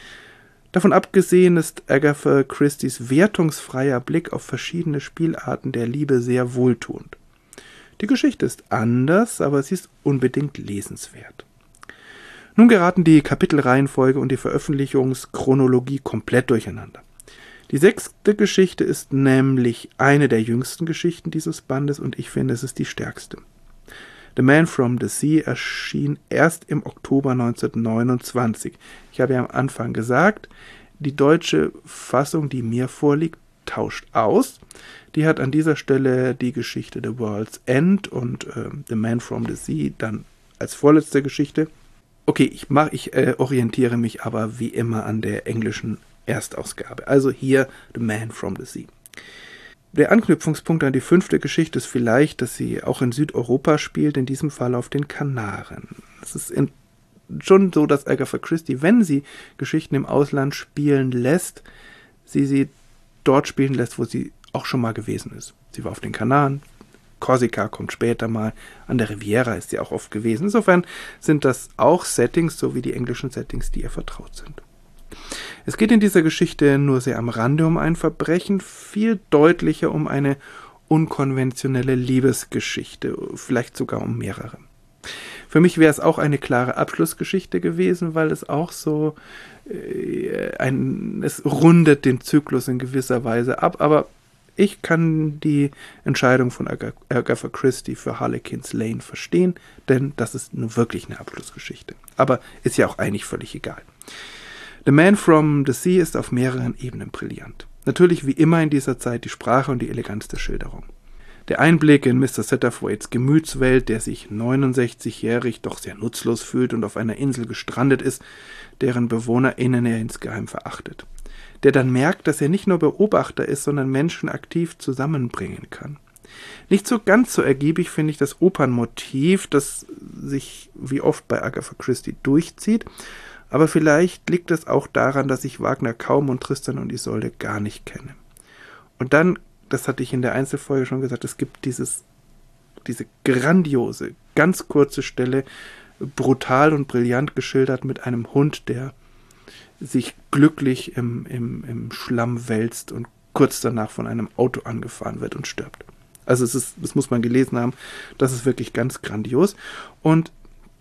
Davon abgesehen ist Agatha Christies wertungsfreier Blick auf verschiedene Spielarten der Liebe sehr wohltuend. Die Geschichte ist anders, aber sie ist unbedingt lesenswert. Nun geraten die Kapitelreihenfolge und die Veröffentlichungschronologie komplett durcheinander. Die sechste Geschichte ist nämlich eine der jüngsten Geschichten dieses Bandes und ich finde, es ist die stärkste. The Man from the Sea erschien erst im Oktober neunzehnhundertneunundzwanzig. Ich habe ja am Anfang gesagt, die deutsche Fassung, die mir vorliegt, tauscht aus. Die hat an dieser Stelle die Geschichte The World's End und äh, The Man from the Sea dann als vorletzte Geschichte. Okay, ich, mach, ich äh, orientiere mich aber wie immer an der englischen Erstausgabe. Also hier The Man from the Sea. Der Anknüpfungspunkt an die fünfte Geschichte ist vielleicht, dass sie auch in Südeuropa spielt, in diesem Fall auf den Kanaren. Es ist in, schon so, dass Agatha Christie, wenn sie Geschichten im Ausland spielen lässt, sie sie dort spielen lässt, wo sie auch schon mal gewesen ist. Sie war auf den Kanaren, Korsika kommt später mal, an der Riviera ist sie auch oft gewesen. Insofern sind das auch Settings, so wie die englischen Settings, die ihr vertraut sind. Es geht in dieser Geschichte nur sehr am Rande um ein Verbrechen, viel deutlicher um eine unkonventionelle Liebesgeschichte, vielleicht sogar um mehrere. Für mich wäre es auch eine klare Abschlussgeschichte gewesen, weil es auch so äh, ein, es rundet den Zyklus in gewisser Weise ab, aber ich kann die Entscheidung von Ag- Agatha Christie für Harlequin's Lane verstehen, denn das ist nun wirklich eine Abschlussgeschichte. Aber ist ja auch eigentlich völlig egal. The Man from the Sea ist auf mehreren Ebenen brillant. Natürlich wie immer in dieser Zeit die Sprache und die Eleganz der Schilderung. Der Einblick in Mister Satterthwaites Gemütswelt, der sich neunundsechzigjährig doch sehr nutzlos fühlt und auf einer Insel gestrandet ist, deren BewohnerInnen er insgeheim verachtet. Der dann merkt, dass er nicht nur Beobachter ist, sondern Menschen aktiv zusammenbringen kann. Nicht so ganz so ergiebig finde ich das Opernmotiv, das sich wie oft bei Agatha Christie durchzieht, aber vielleicht liegt es auch daran, dass ich Wagner kaum und Tristan und Isolde gar nicht kenne. Und dann, das hatte ich in der Einzelfolge schon gesagt, es gibt dieses diese grandiose, ganz kurze Stelle, brutal und brillant geschildert mit einem Hund, der sich glücklich im, im, im Schlamm wälzt und kurz danach von einem Auto angefahren wird und stirbt. Also es ist, das muss man gelesen haben, das ist wirklich ganz grandios. Und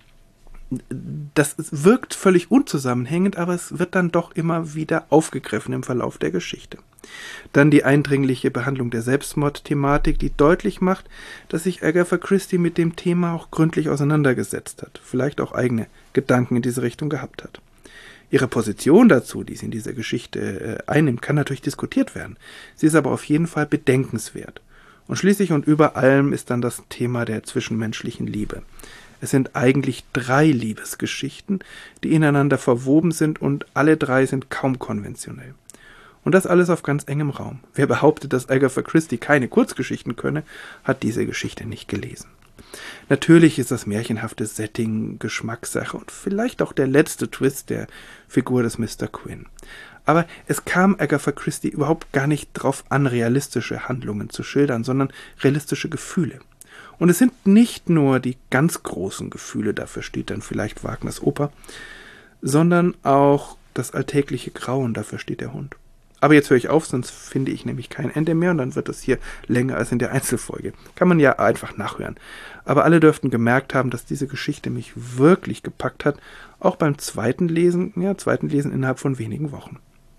das wirkt völlig unzusammenhängend, aber es wird dann doch immer wieder aufgegriffen im Verlauf der Geschichte. Dann die eindringliche Behandlung der Selbstmordthematik, die deutlich macht, dass sich Agatha Christie mit dem Thema auch gründlich auseinandergesetzt hat, vielleicht auch eigene Gedanken in diese Richtung gehabt hat. Ihre Position dazu, die sie in dieser Geschichte äh, einnimmt, kann natürlich diskutiert werden. Sie ist aber auf jeden Fall bedenkenswert. Und schließlich und über allem ist dann das Thema der zwischenmenschlichen Liebe. Es sind eigentlich drei Liebesgeschichten, die ineinander verwoben sind und alle drei sind kaum konventionell. Und das alles auf ganz engem Raum. Wer behauptet, dass Agatha Christie keine Kurzgeschichten könne, hat diese Geschichte nicht gelesen. Natürlich ist das märchenhafte Setting Geschmackssache und vielleicht auch der letzte Twist der Figur des Mister Quinn. Aber es kam Agatha Christie überhaupt gar nicht drauf an, realistische Handlungen zu schildern, sondern realistische Gefühle. Und es sind nicht nur die ganz großen Gefühle, dafür steht dann vielleicht Wagners Oper, sondern auch das alltägliche Grauen, dafür steht der Hund. Aber jetzt höre ich auf, sonst finde ich nämlich kein Ende mehr und dann wird das hier länger als in der Einzelfolge. Kann man ja einfach nachhören. Aber alle dürften gemerkt haben, dass diese Geschichte mich wirklich gepackt hat, auch beim zweiten Lesen, ja, zweiten Lesen innerhalb von wenigen Wochen.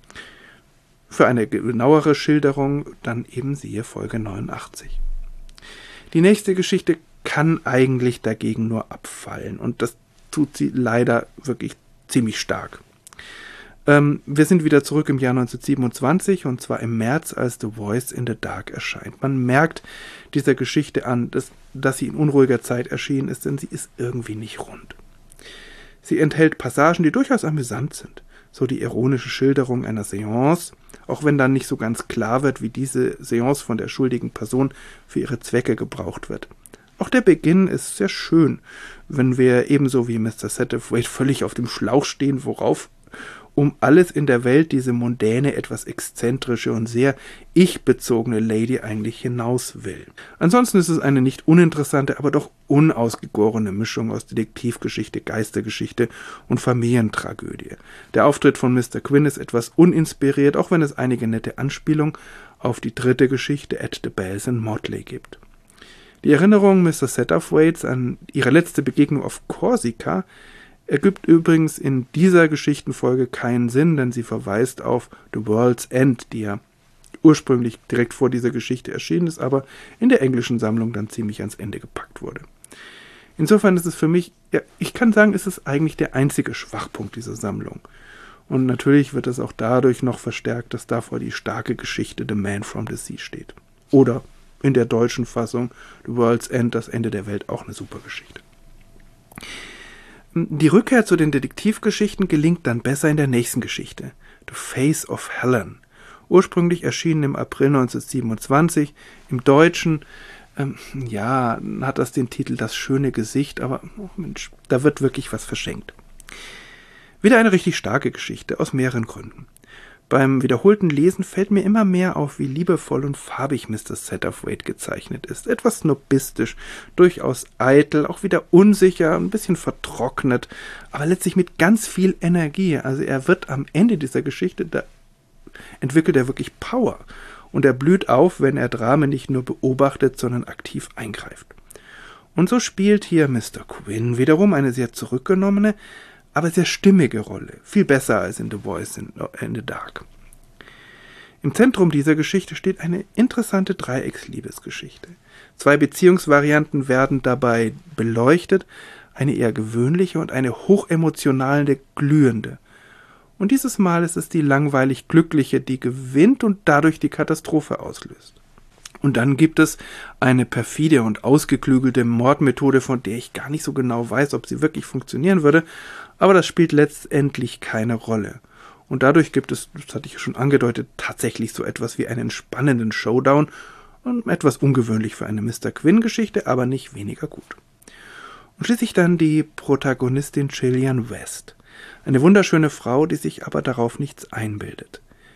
Für eine genauere Schilderung dann eben siehe Folge neunundachtzig. Die nächste Geschichte kann eigentlich dagegen nur abfallen und das tut sie leider wirklich ziemlich stark. Ähm, wir sind wieder zurück im Jahr neunzehnhundertsiebenundzwanzig und zwar im März, als The Voice in the Dark erscheint. Man merkt dieser Geschichte an, dass, dass sie in unruhiger Zeit erschienen ist, denn sie ist irgendwie nicht rund. Sie enthält Passagen, die durchaus amüsant sind. So die ironische Schilderung einer Seance, auch wenn dann nicht so ganz klar wird, wie diese Seance von der schuldigen Person für ihre Zwecke gebraucht wird. Auch der Beginn ist sehr schön, wenn wir ebenso wie Mister Satterthwaite völlig auf dem Schlauch stehen, worauf um alles in der Welt diese mondäne, etwas exzentrische und sehr ich-bezogene Lady eigentlich hinaus will. Ansonsten ist es eine nicht uninteressante, aber doch unausgegorene Mischung aus Detektivgeschichte, Geistergeschichte und Familientragödie. Der Auftritt von Mister Quinn ist etwas uninspiriert, auch wenn es einige nette Anspielungen auf die dritte Geschichte At the Bells in Motley gibt. Die Erinnerung Mister Satterthwaites an ihre letzte Begegnung auf Korsika ergibt übrigens in dieser Geschichtenfolge keinen Sinn, denn sie verweist auf The World's End, die ja ursprünglich direkt vor dieser Geschichte erschienen ist, aber in der englischen Sammlung dann ziemlich ans Ende gepackt wurde. Insofern ist es für mich, ja, ich kann sagen, ist es eigentlich der einzige Schwachpunkt dieser Sammlung. Und natürlich wird es auch dadurch noch verstärkt, dass davor die starke Geschichte The Man from the Sea steht. Oder in der deutschen Fassung The World's End, das Ende der Welt, auch eine super Geschichte. Die Rückkehr zu den Detektivgeschichten gelingt dann besser in der nächsten Geschichte, The Face of Helen. Ursprünglich erschienen im April neunzehnhundertsiebenundzwanzig, im Deutschen, ähm, ja, hat das den Titel Das schöne Gesicht, aber oh Mensch, da wird wirklich was verschenkt. Wieder eine richtig starke Geschichte, aus mehreren Gründen. Beim wiederholten Lesen fällt mir immer mehr auf, wie liebevoll und farbig Mister Satterthwaite gezeichnet ist. Etwas snobistisch, durchaus eitel, auch wieder unsicher, ein bisschen vertrocknet, aber letztlich mit ganz viel Energie. Also er wird am Ende dieser Geschichte, da entwickelt er wirklich Power. Und er blüht auf, wenn er Dramen nicht nur beobachtet, sondern aktiv eingreift. Und so spielt hier Mister Quinn wiederum eine sehr zurückgenommene, aber sehr stimmige Rolle, viel besser als in The Voice in, in the Dark. Im Zentrum dieser Geschichte steht eine interessante Dreiecksliebesgeschichte. Zwei Beziehungsvarianten werden dabei beleuchtet, eine eher gewöhnliche und eine hochemotionale, glühende. Und dieses Mal ist es die langweilig glückliche, die gewinnt und dadurch die Katastrophe auslöst. Und dann gibt es eine perfide und ausgeklügelte Mordmethode, von der ich gar nicht so genau weiß, ob sie wirklich funktionieren würde, aber das spielt letztendlich keine Rolle. Und dadurch gibt es, das hatte ich schon angedeutet, tatsächlich so etwas wie einen spannenden Showdown und etwas ungewöhnlich für eine Mister Quinn-Geschichte, aber nicht weniger gut. Und schließlich dann die Protagonistin Gillian West. Eine wunderschöne Frau, die sich aber darauf nichts einbildet.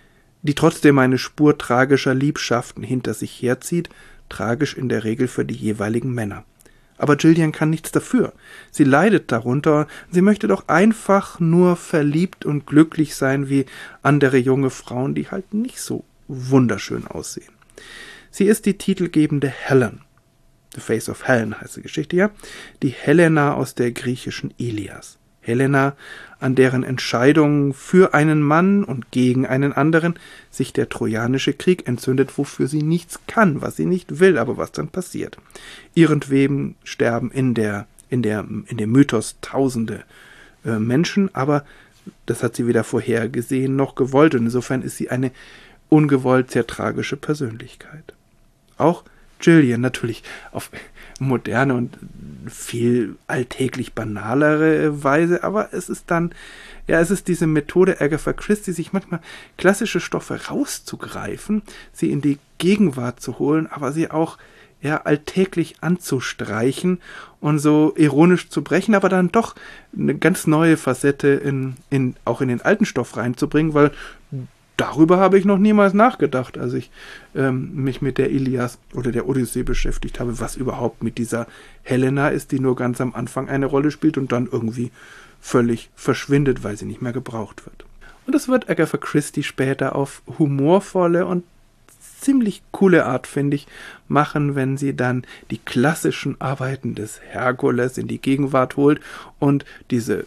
die trotzdem eine Spur tragischer Liebschaften hinter sich herzieht, tragisch in der Regel für die jeweiligen Männer. Aber Gillian kann nichts dafür. Sie leidet darunter, sie möchte doch einfach nur verliebt und glücklich sein wie andere junge Frauen, die halt nicht so wunderschön aussehen. Sie ist die titelgebende Helen. The Face of Helen heißt die Geschichte ja. Die Helena aus der griechischen Ilias. Helena, an deren Entscheidung für einen Mann und gegen einen anderen sich der Trojanische Krieg entzündet, wofür sie nichts kann, was sie nicht will, aber was dann passiert. Ihretwegen sterben in der, in der, in dem Mythos tausende äh, Menschen, aber das hat sie weder vorhergesehen noch gewollt und insofern ist sie eine ungewollt sehr tragische Persönlichkeit. Auch Gillian natürlich auf moderne und viel alltäglich banalere Weise, aber es ist dann, ja, es ist diese Methode Agatha Christie, sich manchmal klassische Stoffe rauszugreifen, sie in die Gegenwart zu holen, aber sie auch ja alltäglich anzustreichen und so ironisch zu brechen, aber dann doch eine ganz neue Facette in, in auch in den alten Stoff reinzubringen, weil darüber habe ich noch niemals nachgedacht, als ich ähm, mich mit der Ilias oder der Odyssee beschäftigt habe, was überhaupt mit dieser Helena ist, die nur ganz am Anfang eine Rolle spielt und dann irgendwie völlig verschwindet, weil sie nicht mehr gebraucht wird. Und das wird Agatha Christie später auf humorvolle und ziemlich coole Art, finde ich, machen, wenn sie dann die klassischen Arbeiten des Herkules in die Gegenwart holt und diese,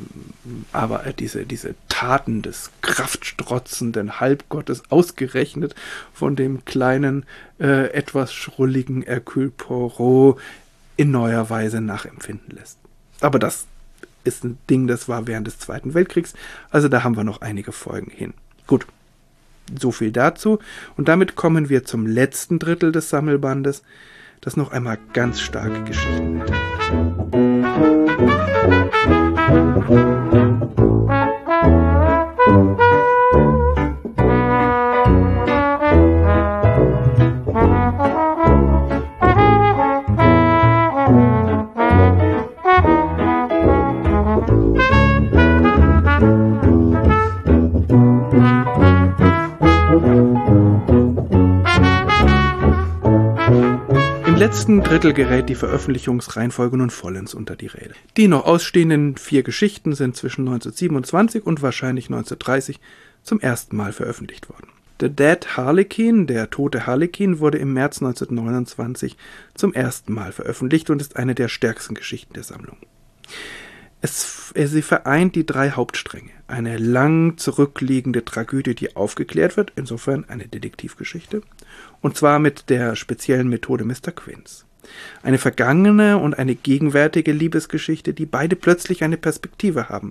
aber diese, diese Taten des kraftstrotzenden Halbgottes ausgerechnet von dem kleinen, äh, etwas schrulligen Hercule Poirot in neuer Weise nachempfinden lässt. Aber das ist ein Ding, das war während des Zweiten Weltkriegs, also da haben wir noch einige Folgen hin. Gut. So viel dazu. Und damit kommen wir zum letzten Drittel des Sammelbandes, das noch einmal ganz starke Geschichten hat. Im letzten Drittel gerät die Veröffentlichungsreihenfolge nun vollends unter die Räder. Die noch ausstehenden vier Geschichten sind zwischen neunzehnhundertsiebenundzwanzig und wahrscheinlich neunzehnhundertdreißig zum ersten Mal veröffentlicht worden. The Dead Harlequin, der tote Harlequin, wurde im März neunzehnhundertneunundzwanzig zum ersten Mal veröffentlicht und ist eine der stärksten Geschichten der Sammlung. Es, sie vereint die drei Hauptstränge. Eine lang zurückliegende Tragödie, die aufgeklärt wird, insofern eine Detektivgeschichte, und zwar mit der speziellen Methode Mister Quinns. Eine vergangene und eine gegenwärtige Liebesgeschichte, die beide plötzlich eine Perspektive haben.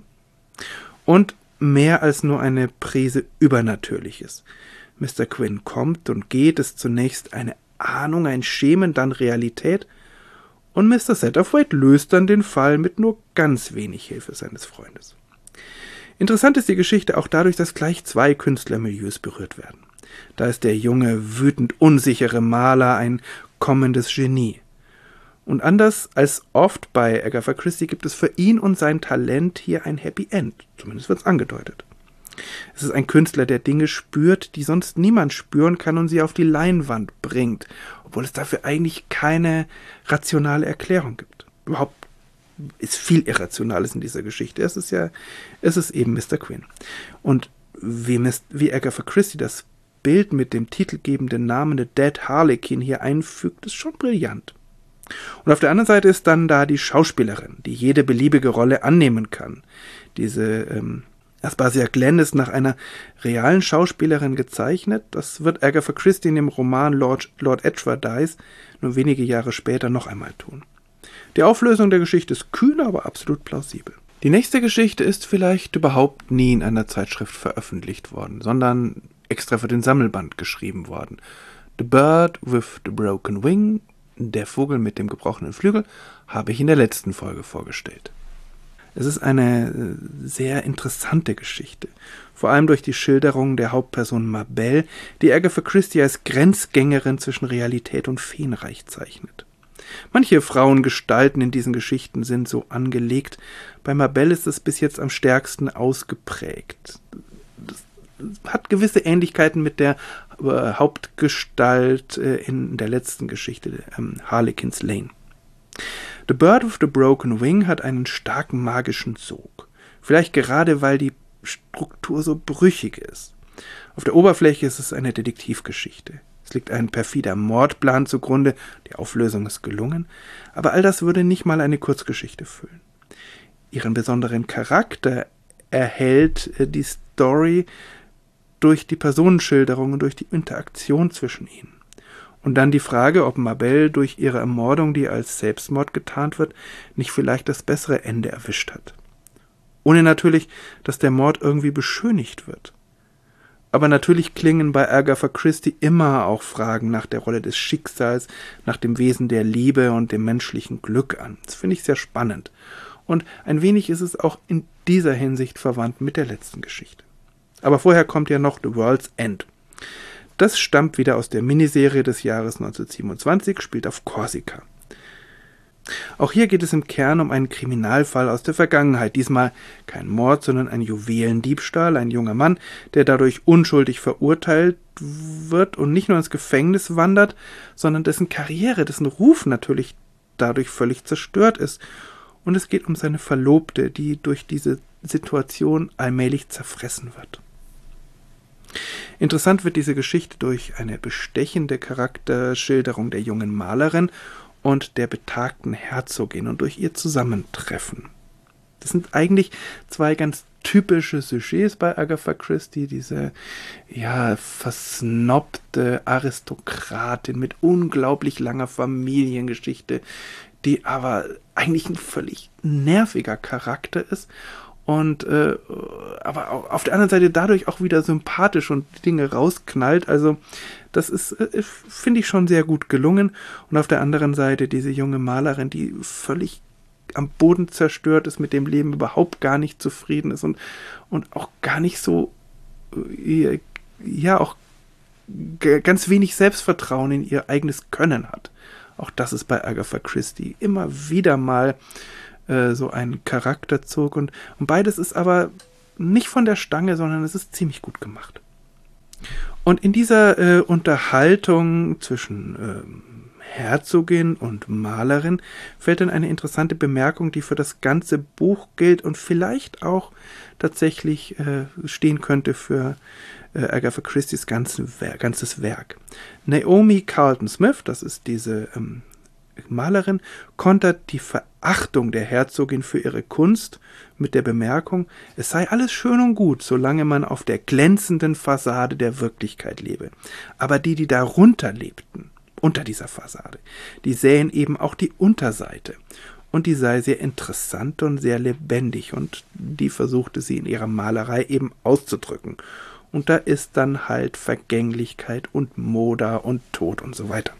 Und mehr als nur eine Prise Übernatürliches. Mister Quinn kommt und geht, ist zunächst eine Ahnung, ein Schemen, dann Realität, und Mister Satterthwaite löst dann den Fall mit nur ganz wenig Hilfe seines Freundes. Interessant ist die Geschichte auch dadurch, dass gleich zwei Künstlermilieus berührt werden. Da ist der junge, wütend unsichere Maler ein kommendes Genie. Und anders als oft bei Agatha Christie gibt es für ihn und sein Talent hier ein Happy End. Zumindest wird es angedeutet. Es ist ein Künstler, der Dinge spürt, die sonst niemand spüren kann und sie auf die Leinwand bringt, obwohl es dafür eigentlich keine rationale Erklärung gibt. Überhaupt ist viel Irrationales in dieser Geschichte. Es ist ja, es ist eben Mister Quinn. Und wie, wie Agatha Christie das Bild mit dem titelgebenden Namen The Dead Harlequin hier einfügt, ist schon brillant. Und auf der anderen Seite ist dann da die Schauspielerin, die jede beliebige Rolle annehmen kann. Diese ähm, Aspasia Glenn ist nach einer realen Schauspielerin gezeichnet. Das wird Agatha Christie in dem Roman Lord, Lord Edgeworth Dies nur wenige Jahre später noch einmal tun. Die Auflösung der Geschichte ist kühn, aber absolut plausibel. Die nächste Geschichte ist vielleicht überhaupt nie in einer Zeitschrift veröffentlicht worden, sondern extra für den Sammelband geschrieben worden. The Bird with the Broken Wing, der Vogel mit dem gebrochenen Flügel, habe ich in der letzten Folge vorgestellt. Es ist eine sehr interessante Geschichte, vor allem durch die Schilderung der Hauptperson Mabel, die Agatha Christie als Grenzgängerin zwischen Realität und Feenreich zeichnet. Manche Frauengestalten in diesen Geschichten sind so angelegt, bei Mabel ist es bis jetzt am stärksten ausgeprägt. Das hat gewisse Ähnlichkeiten mit der äh, Hauptgestalt äh, in der letzten Geschichte, ähm, Harlequin's Lane. The Bird with the Broken Wing hat einen starken magischen Sog. Vielleicht gerade, weil die Struktur so brüchig ist. Auf der Oberfläche ist es eine Detektivgeschichte. Es liegt ein perfider Mordplan zugrunde, die Auflösung ist gelungen, aber all das würde nicht mal eine Kurzgeschichte füllen. Ihren besonderen Charakter erhält die Story durch die Personenschilderung und durch die Interaktion zwischen ihnen. Und dann die Frage, ob Mabel durch ihre Ermordung, die als Selbstmord getarnt wird, nicht vielleicht das bessere Ende erwischt hat. Ohne natürlich, dass der Mord irgendwie beschönigt wird. Aber natürlich klingen bei Agatha Christie immer auch Fragen nach der Rolle des Schicksals, nach dem Wesen der Liebe und dem menschlichen Glück an. Das finde ich sehr spannend. Und ein wenig ist es auch in dieser Hinsicht verwandt mit der letzten Geschichte. Aber vorher kommt ja noch The World's End. Das stammt wieder aus der Miniserie des Jahres neunzehnhundertsiebenundzwanzig, spielt auf Korsika. Auch hier geht es im Kern um einen Kriminalfall aus der Vergangenheit. Diesmal kein Mord, sondern ein Juwelendiebstahl. Ein junger Mann, der dadurch unschuldig verurteilt wird und nicht nur ins Gefängnis wandert, sondern dessen Karriere, dessen Ruf natürlich dadurch völlig zerstört ist. Und es geht um seine Verlobte, die durch diese Situation allmählich zerfressen wird. Interessant wird diese Geschichte durch eine bestechende Charakterschilderung der jungen Malerin und der betagten Herzogin und durch ihr Zusammentreffen. Das sind eigentlich zwei ganz typische Sujets bei Agatha Christie, diese ja versnobte Aristokratin mit unglaublich langer Familiengeschichte, die aber eigentlich ein völlig nerviger Charakter ist und äh, aber auf der anderen Seite dadurch auch wieder sympathisch und Dinge rausknallt. Also das ist, äh, finde ich, schon sehr gut gelungen. Und auf der anderen Seite diese junge Malerin, die völlig am Boden zerstört ist, mit dem Leben überhaupt gar nicht zufrieden ist und, und auch gar nicht so, äh, ja, auch g- ganz wenig Selbstvertrauen in ihr eigenes Können hat. Auch das ist bei Agatha Christie immer wieder mal äh, so ein Charakterzug. Und, und beides ist aber nicht von der Stange, sondern es ist ziemlich gut gemacht. Und in dieser äh, Unterhaltung zwischen äh, Herzogin und Malerin fällt dann eine interessante Bemerkung, die für das ganze Buch gilt und vielleicht auch tatsächlich äh, stehen könnte für äh, Agatha Christies ganzen, ganzes Werk. Naomi Carlton Smith, das ist diese ähm, Malerin, kontert die Verachtung der Herzogin für ihre Kunst mit der Bemerkung, es sei alles schön und gut, solange man auf der glänzenden Fassade der Wirklichkeit lebe. Aber die, die darunter lebten, unter dieser Fassade, die sähen eben auch die Unterseite. Und die sei sehr interessant und sehr lebendig. Und die versuchte sie in ihrer Malerei eben auszudrücken. Und da ist dann halt Vergänglichkeit und Moder und Tod und so weiter.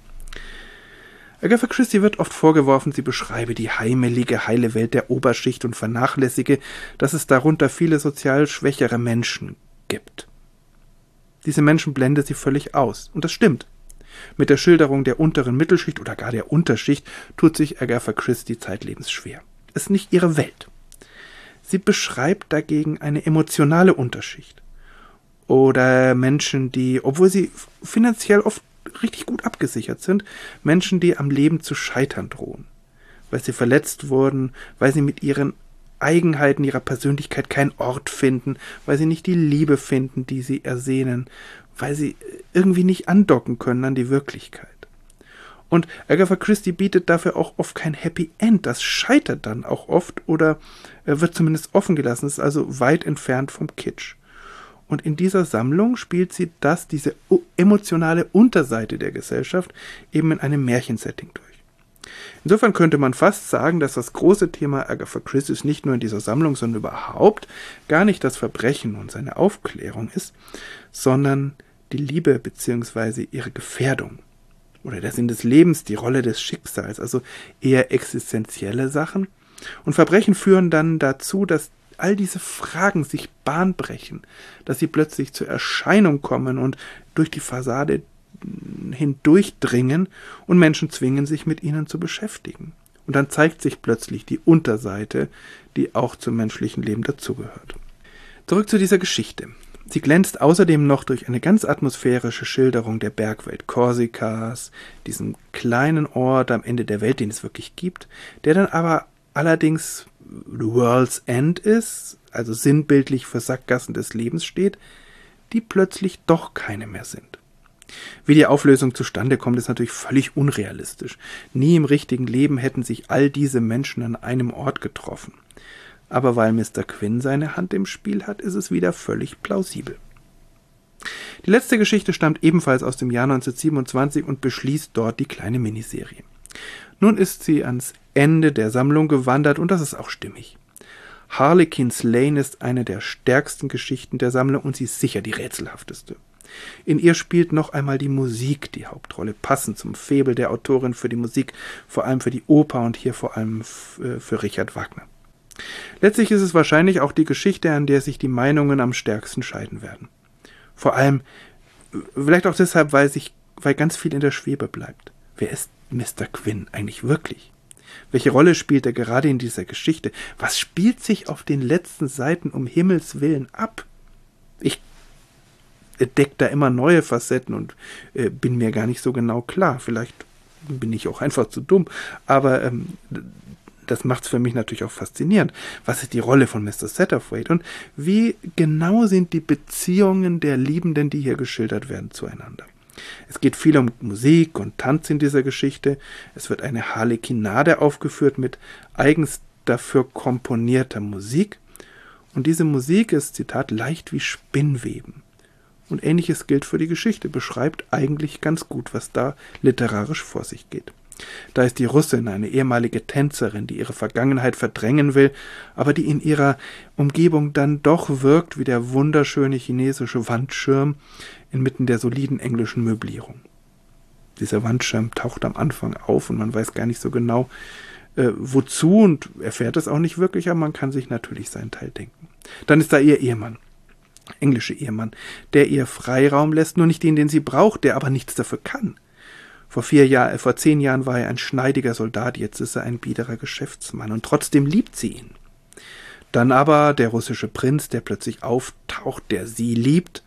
Agatha Christie wird oft vorgeworfen, sie beschreibe die heimelige, heile Welt der Oberschicht und vernachlässige, dass es darunter viele sozial schwächere Menschen gibt. Diese Menschen blende sie völlig aus. Und das stimmt. Mit der Schilderung der unteren Mittelschicht oder gar der Unterschicht tut sich Agatha Christie zeitlebens schwer. Es ist nicht ihre Welt. Sie beschreibt dagegen eine emotionale Unterschicht. Oder Menschen, die, obwohl sie finanziell oft richtig gut abgesichert sind, Menschen, die am Leben zu scheitern drohen. Weil sie verletzt wurden, weil sie mit ihren Eigenheiten ihrer Persönlichkeit keinen Ort finden, weil sie nicht die Liebe finden, die sie ersehnen, weil sie irgendwie nicht andocken können an die Wirklichkeit. Und Agatha Christie bietet dafür auch oft kein Happy End. Das scheitert dann auch oft oder wird zumindest offen gelassen, ist also weit entfernt vom Kitsch. Und in dieser Sammlung spielt sie das, diese emotionale Unterseite der Gesellschaft, eben in einem Märchensetting durch. Insofern könnte man fast sagen, dass das große Thema Agatha Christie nicht nur in dieser Sammlung, sondern überhaupt gar nicht das Verbrechen und seine Aufklärung ist, sondern die Liebe bzw. ihre Gefährdung oder der Sinn des Lebens, die Rolle des Schicksals, also eher existenzielle Sachen. Und Verbrechen führen dann dazu, dass all diese Fragen sich Bahn brechen, dass sie plötzlich zur Erscheinung kommen und durch die Fassade hindurchdringen und Menschen zwingen, sich mit ihnen zu beschäftigen. Und dann zeigt sich plötzlich die Unterseite, die auch zum menschlichen Leben dazugehört. Zurück zu dieser Geschichte. Sie glänzt außerdem noch durch eine ganz atmosphärische Schilderung der Bergwelt Korsikas, diesem kleinen Ort am Ende der Welt, den es wirklich gibt, der dann aber allerdings The World's End ist, also sinnbildlich für Sackgassen des Lebens steht, die plötzlich doch keine mehr sind. Wie die Auflösung zustande kommt, ist natürlich völlig unrealistisch. Nie im richtigen Leben hätten sich all diese Menschen an einem Ort getroffen. Aber weil Mister Quinn seine Hand im Spiel hat, ist es wieder völlig plausibel. Die letzte Geschichte stammt ebenfalls aus dem Jahr neunzehnhundertsiebenundzwanzig und beschließt dort die kleine Miniserie. Nun ist sie ans Ende der Sammlung gewandert und das ist auch stimmig. Harlequin's Lane ist eine der stärksten Geschichten der Sammlung und sie ist sicher die rätselhafteste. In ihr spielt noch einmal die Musik die Hauptrolle, passend zum Faible der Autorin für die Musik, vor allem für die Oper und hier vor allem für Richard Wagner. Letztlich ist es wahrscheinlich auch die Geschichte, an der sich die Meinungen am stärksten scheiden werden. Vor allem, vielleicht auch deshalb, weil, sich, weil ganz viel in der Schwebe bleibt. Wer ist Mister Quinn eigentlich wirklich? Welche Rolle spielt er gerade in dieser Geschichte? Was spielt sich auf den letzten Seiten um Himmels Willen ab? Ich entdecke da immer neue Facetten und äh, bin mir gar nicht so genau klar. Vielleicht bin ich auch einfach zu dumm, aber ähm, das macht es für mich natürlich auch faszinierend. Was ist die Rolle von Mister Satterthwaite und wie genau sind die Beziehungen der Liebenden, die hier geschildert werden, zueinander? Es geht viel um Musik und Tanz in dieser Geschichte. Es wird eine Harlekinade aufgeführt mit eigens dafür komponierter Musik. Und diese Musik ist, Zitat, leicht wie Spinnweben. Und Ähnliches gilt für die Geschichte, beschreibt eigentlich ganz gut, was da literarisch vor sich geht. Da ist die Russin, eine ehemalige Tänzerin, die ihre Vergangenheit verdrängen will, aber die in ihrer Umgebung dann doch wirkt wie der wunderschöne chinesische Wandschirm inmitten der soliden englischen Möblierung. Dieser Wandschirm taucht am Anfang auf und man weiß gar nicht so genau, äh, wozu und erfährt es auch nicht wirklich, aber man kann sich natürlich seinen Teil denken. Dann ist da ihr Ehemann, englische Ehemann, der ihr Freiraum lässt, nur nicht den, den sie braucht, der aber nichts dafür kann. Vor vier Jahr, vor zehn Jahren war er ein schneidiger Soldat, jetzt ist er ein biederer Geschäftsmann und trotzdem liebt sie ihn. Dann aber der russische Prinz, der plötzlich auftaucht, der sie liebt,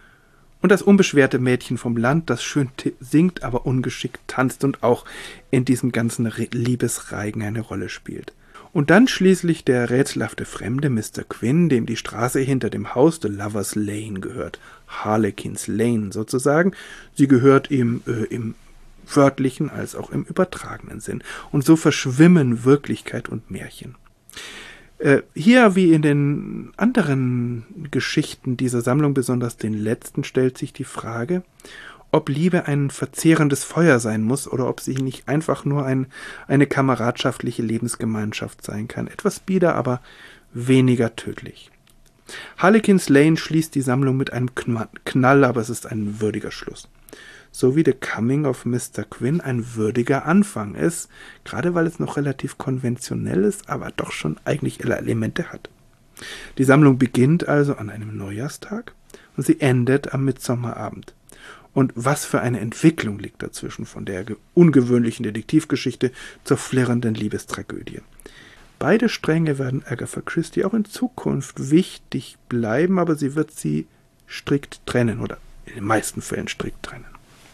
und das unbeschwerte Mädchen vom Land, das schön singt, aber ungeschickt tanzt und auch in diesem ganzen Liebesreigen eine Rolle spielt. Und dann schließlich der rätselhafte Fremde, Mister Quinn, dem die Straße hinter dem Haus, The Lover's Lane, gehört. Harlequin's Lane sozusagen. Sie gehört ihm äh, im wörtlichen als auch im übertragenen Sinn. Und so verschwimmen Wirklichkeit und Märchen. Äh, hier, wie in den anderen Geschichten dieser Sammlung, besonders den letzten, stellt sich die Frage, ob Liebe ein verzehrendes Feuer sein muss oder ob sie nicht einfach nur ein, eine kameradschaftliche Lebensgemeinschaft sein kann. Etwas bieder, aber weniger tödlich. Harlequin's Lane schließt die Sammlung mit einem Knall, aber es ist ein würdiger Schluss. So wie The Coming of Mister Quinn ein würdiger Anfang ist, gerade weil es noch relativ konventionell ist, aber doch schon eigentlich Elemente hat. Die Sammlung beginnt also an einem Neujahrstag und sie endet am Mitsommerabend. Und was für eine Entwicklung liegt dazwischen von der ungewöhnlichen Detektivgeschichte zur flirrenden Liebestragödie. Beide Stränge werden Agatha Christie auch in Zukunft wichtig bleiben, aber sie wird sie strikt trennen oder in den meisten Fällen strikt trennen.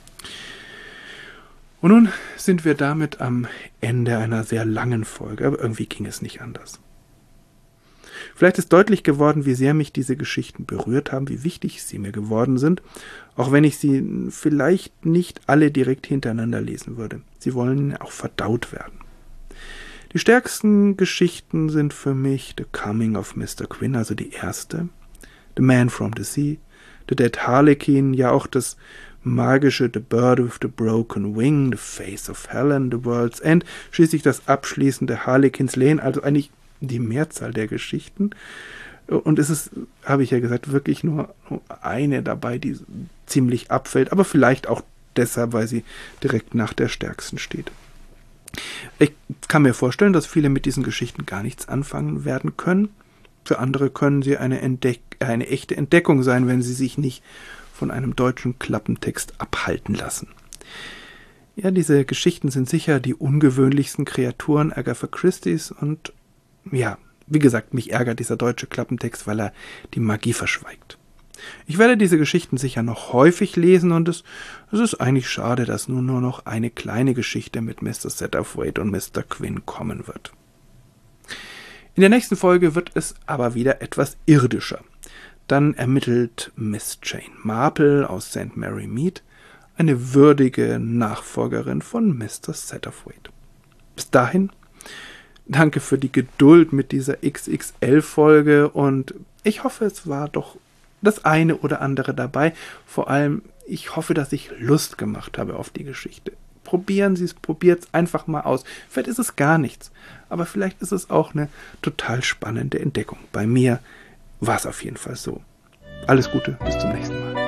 Und nun sind wir damit am Ende einer sehr langen Folge, aber irgendwie ging es nicht anders. Vielleicht ist deutlich geworden, wie sehr mich diese Geschichten berührt haben, wie wichtig sie mir geworden sind, auch wenn ich sie vielleicht nicht alle direkt hintereinander lesen würde. Sie wollen auch verdaut werden. Die stärksten Geschichten sind für mich The Coming of Mister Quinn, also die erste, The Man from the Sea, The Dead Harlequin, ja auch das magische The Bird with the Broken Wing, The Face of Helen, The World's End, schließlich das abschließende Harlequin's Lane, also eigentlich die Mehrzahl der Geschichten. Und es ist, habe ich ja gesagt, wirklich nur eine dabei, die ziemlich abfällt, aber vielleicht auch deshalb, weil sie direkt nach der stärksten steht. Ich kann mir vorstellen, dass viele mit diesen Geschichten gar nichts anfangen werden können. Für andere können sie eine, Entdeck- eine echte Entdeckung sein, wenn sie sich nicht von einem deutschen Klappentext abhalten lassen. Ja, diese Geschichten sind sicher die ungewöhnlichsten Kreaturen Agatha Christies und ja, wie gesagt, mich ärgert dieser deutsche Klappentext, weil er die Magie verschweigt. Ich werde diese Geschichten sicher noch häufig lesen und es, es ist eigentlich schade, dass nun nur noch eine kleine Geschichte mit Mister Satterthwaite und Mister Quinn kommen wird. In der nächsten Folge wird es aber wieder etwas irdischer. Dann ermittelt Miss Jane Marple aus Saint Mary Mead, eine würdige Nachfolgerin von Mister Satterthwaite. Bis dahin, danke für die Geduld mit dieser X X L-Folge und ich hoffe, es war doch das eine oder andere dabei. Vor allem, ich hoffe, dass ich Lust gemacht habe auf die Geschichte. Probieren Sie es, probiert es einfach mal aus. Vielleicht ist es gar nichts, aber vielleicht ist es auch eine total spannende Entdeckung. Bei mir war es auf jeden Fall so. Alles Gute, bis zum nächsten Mal.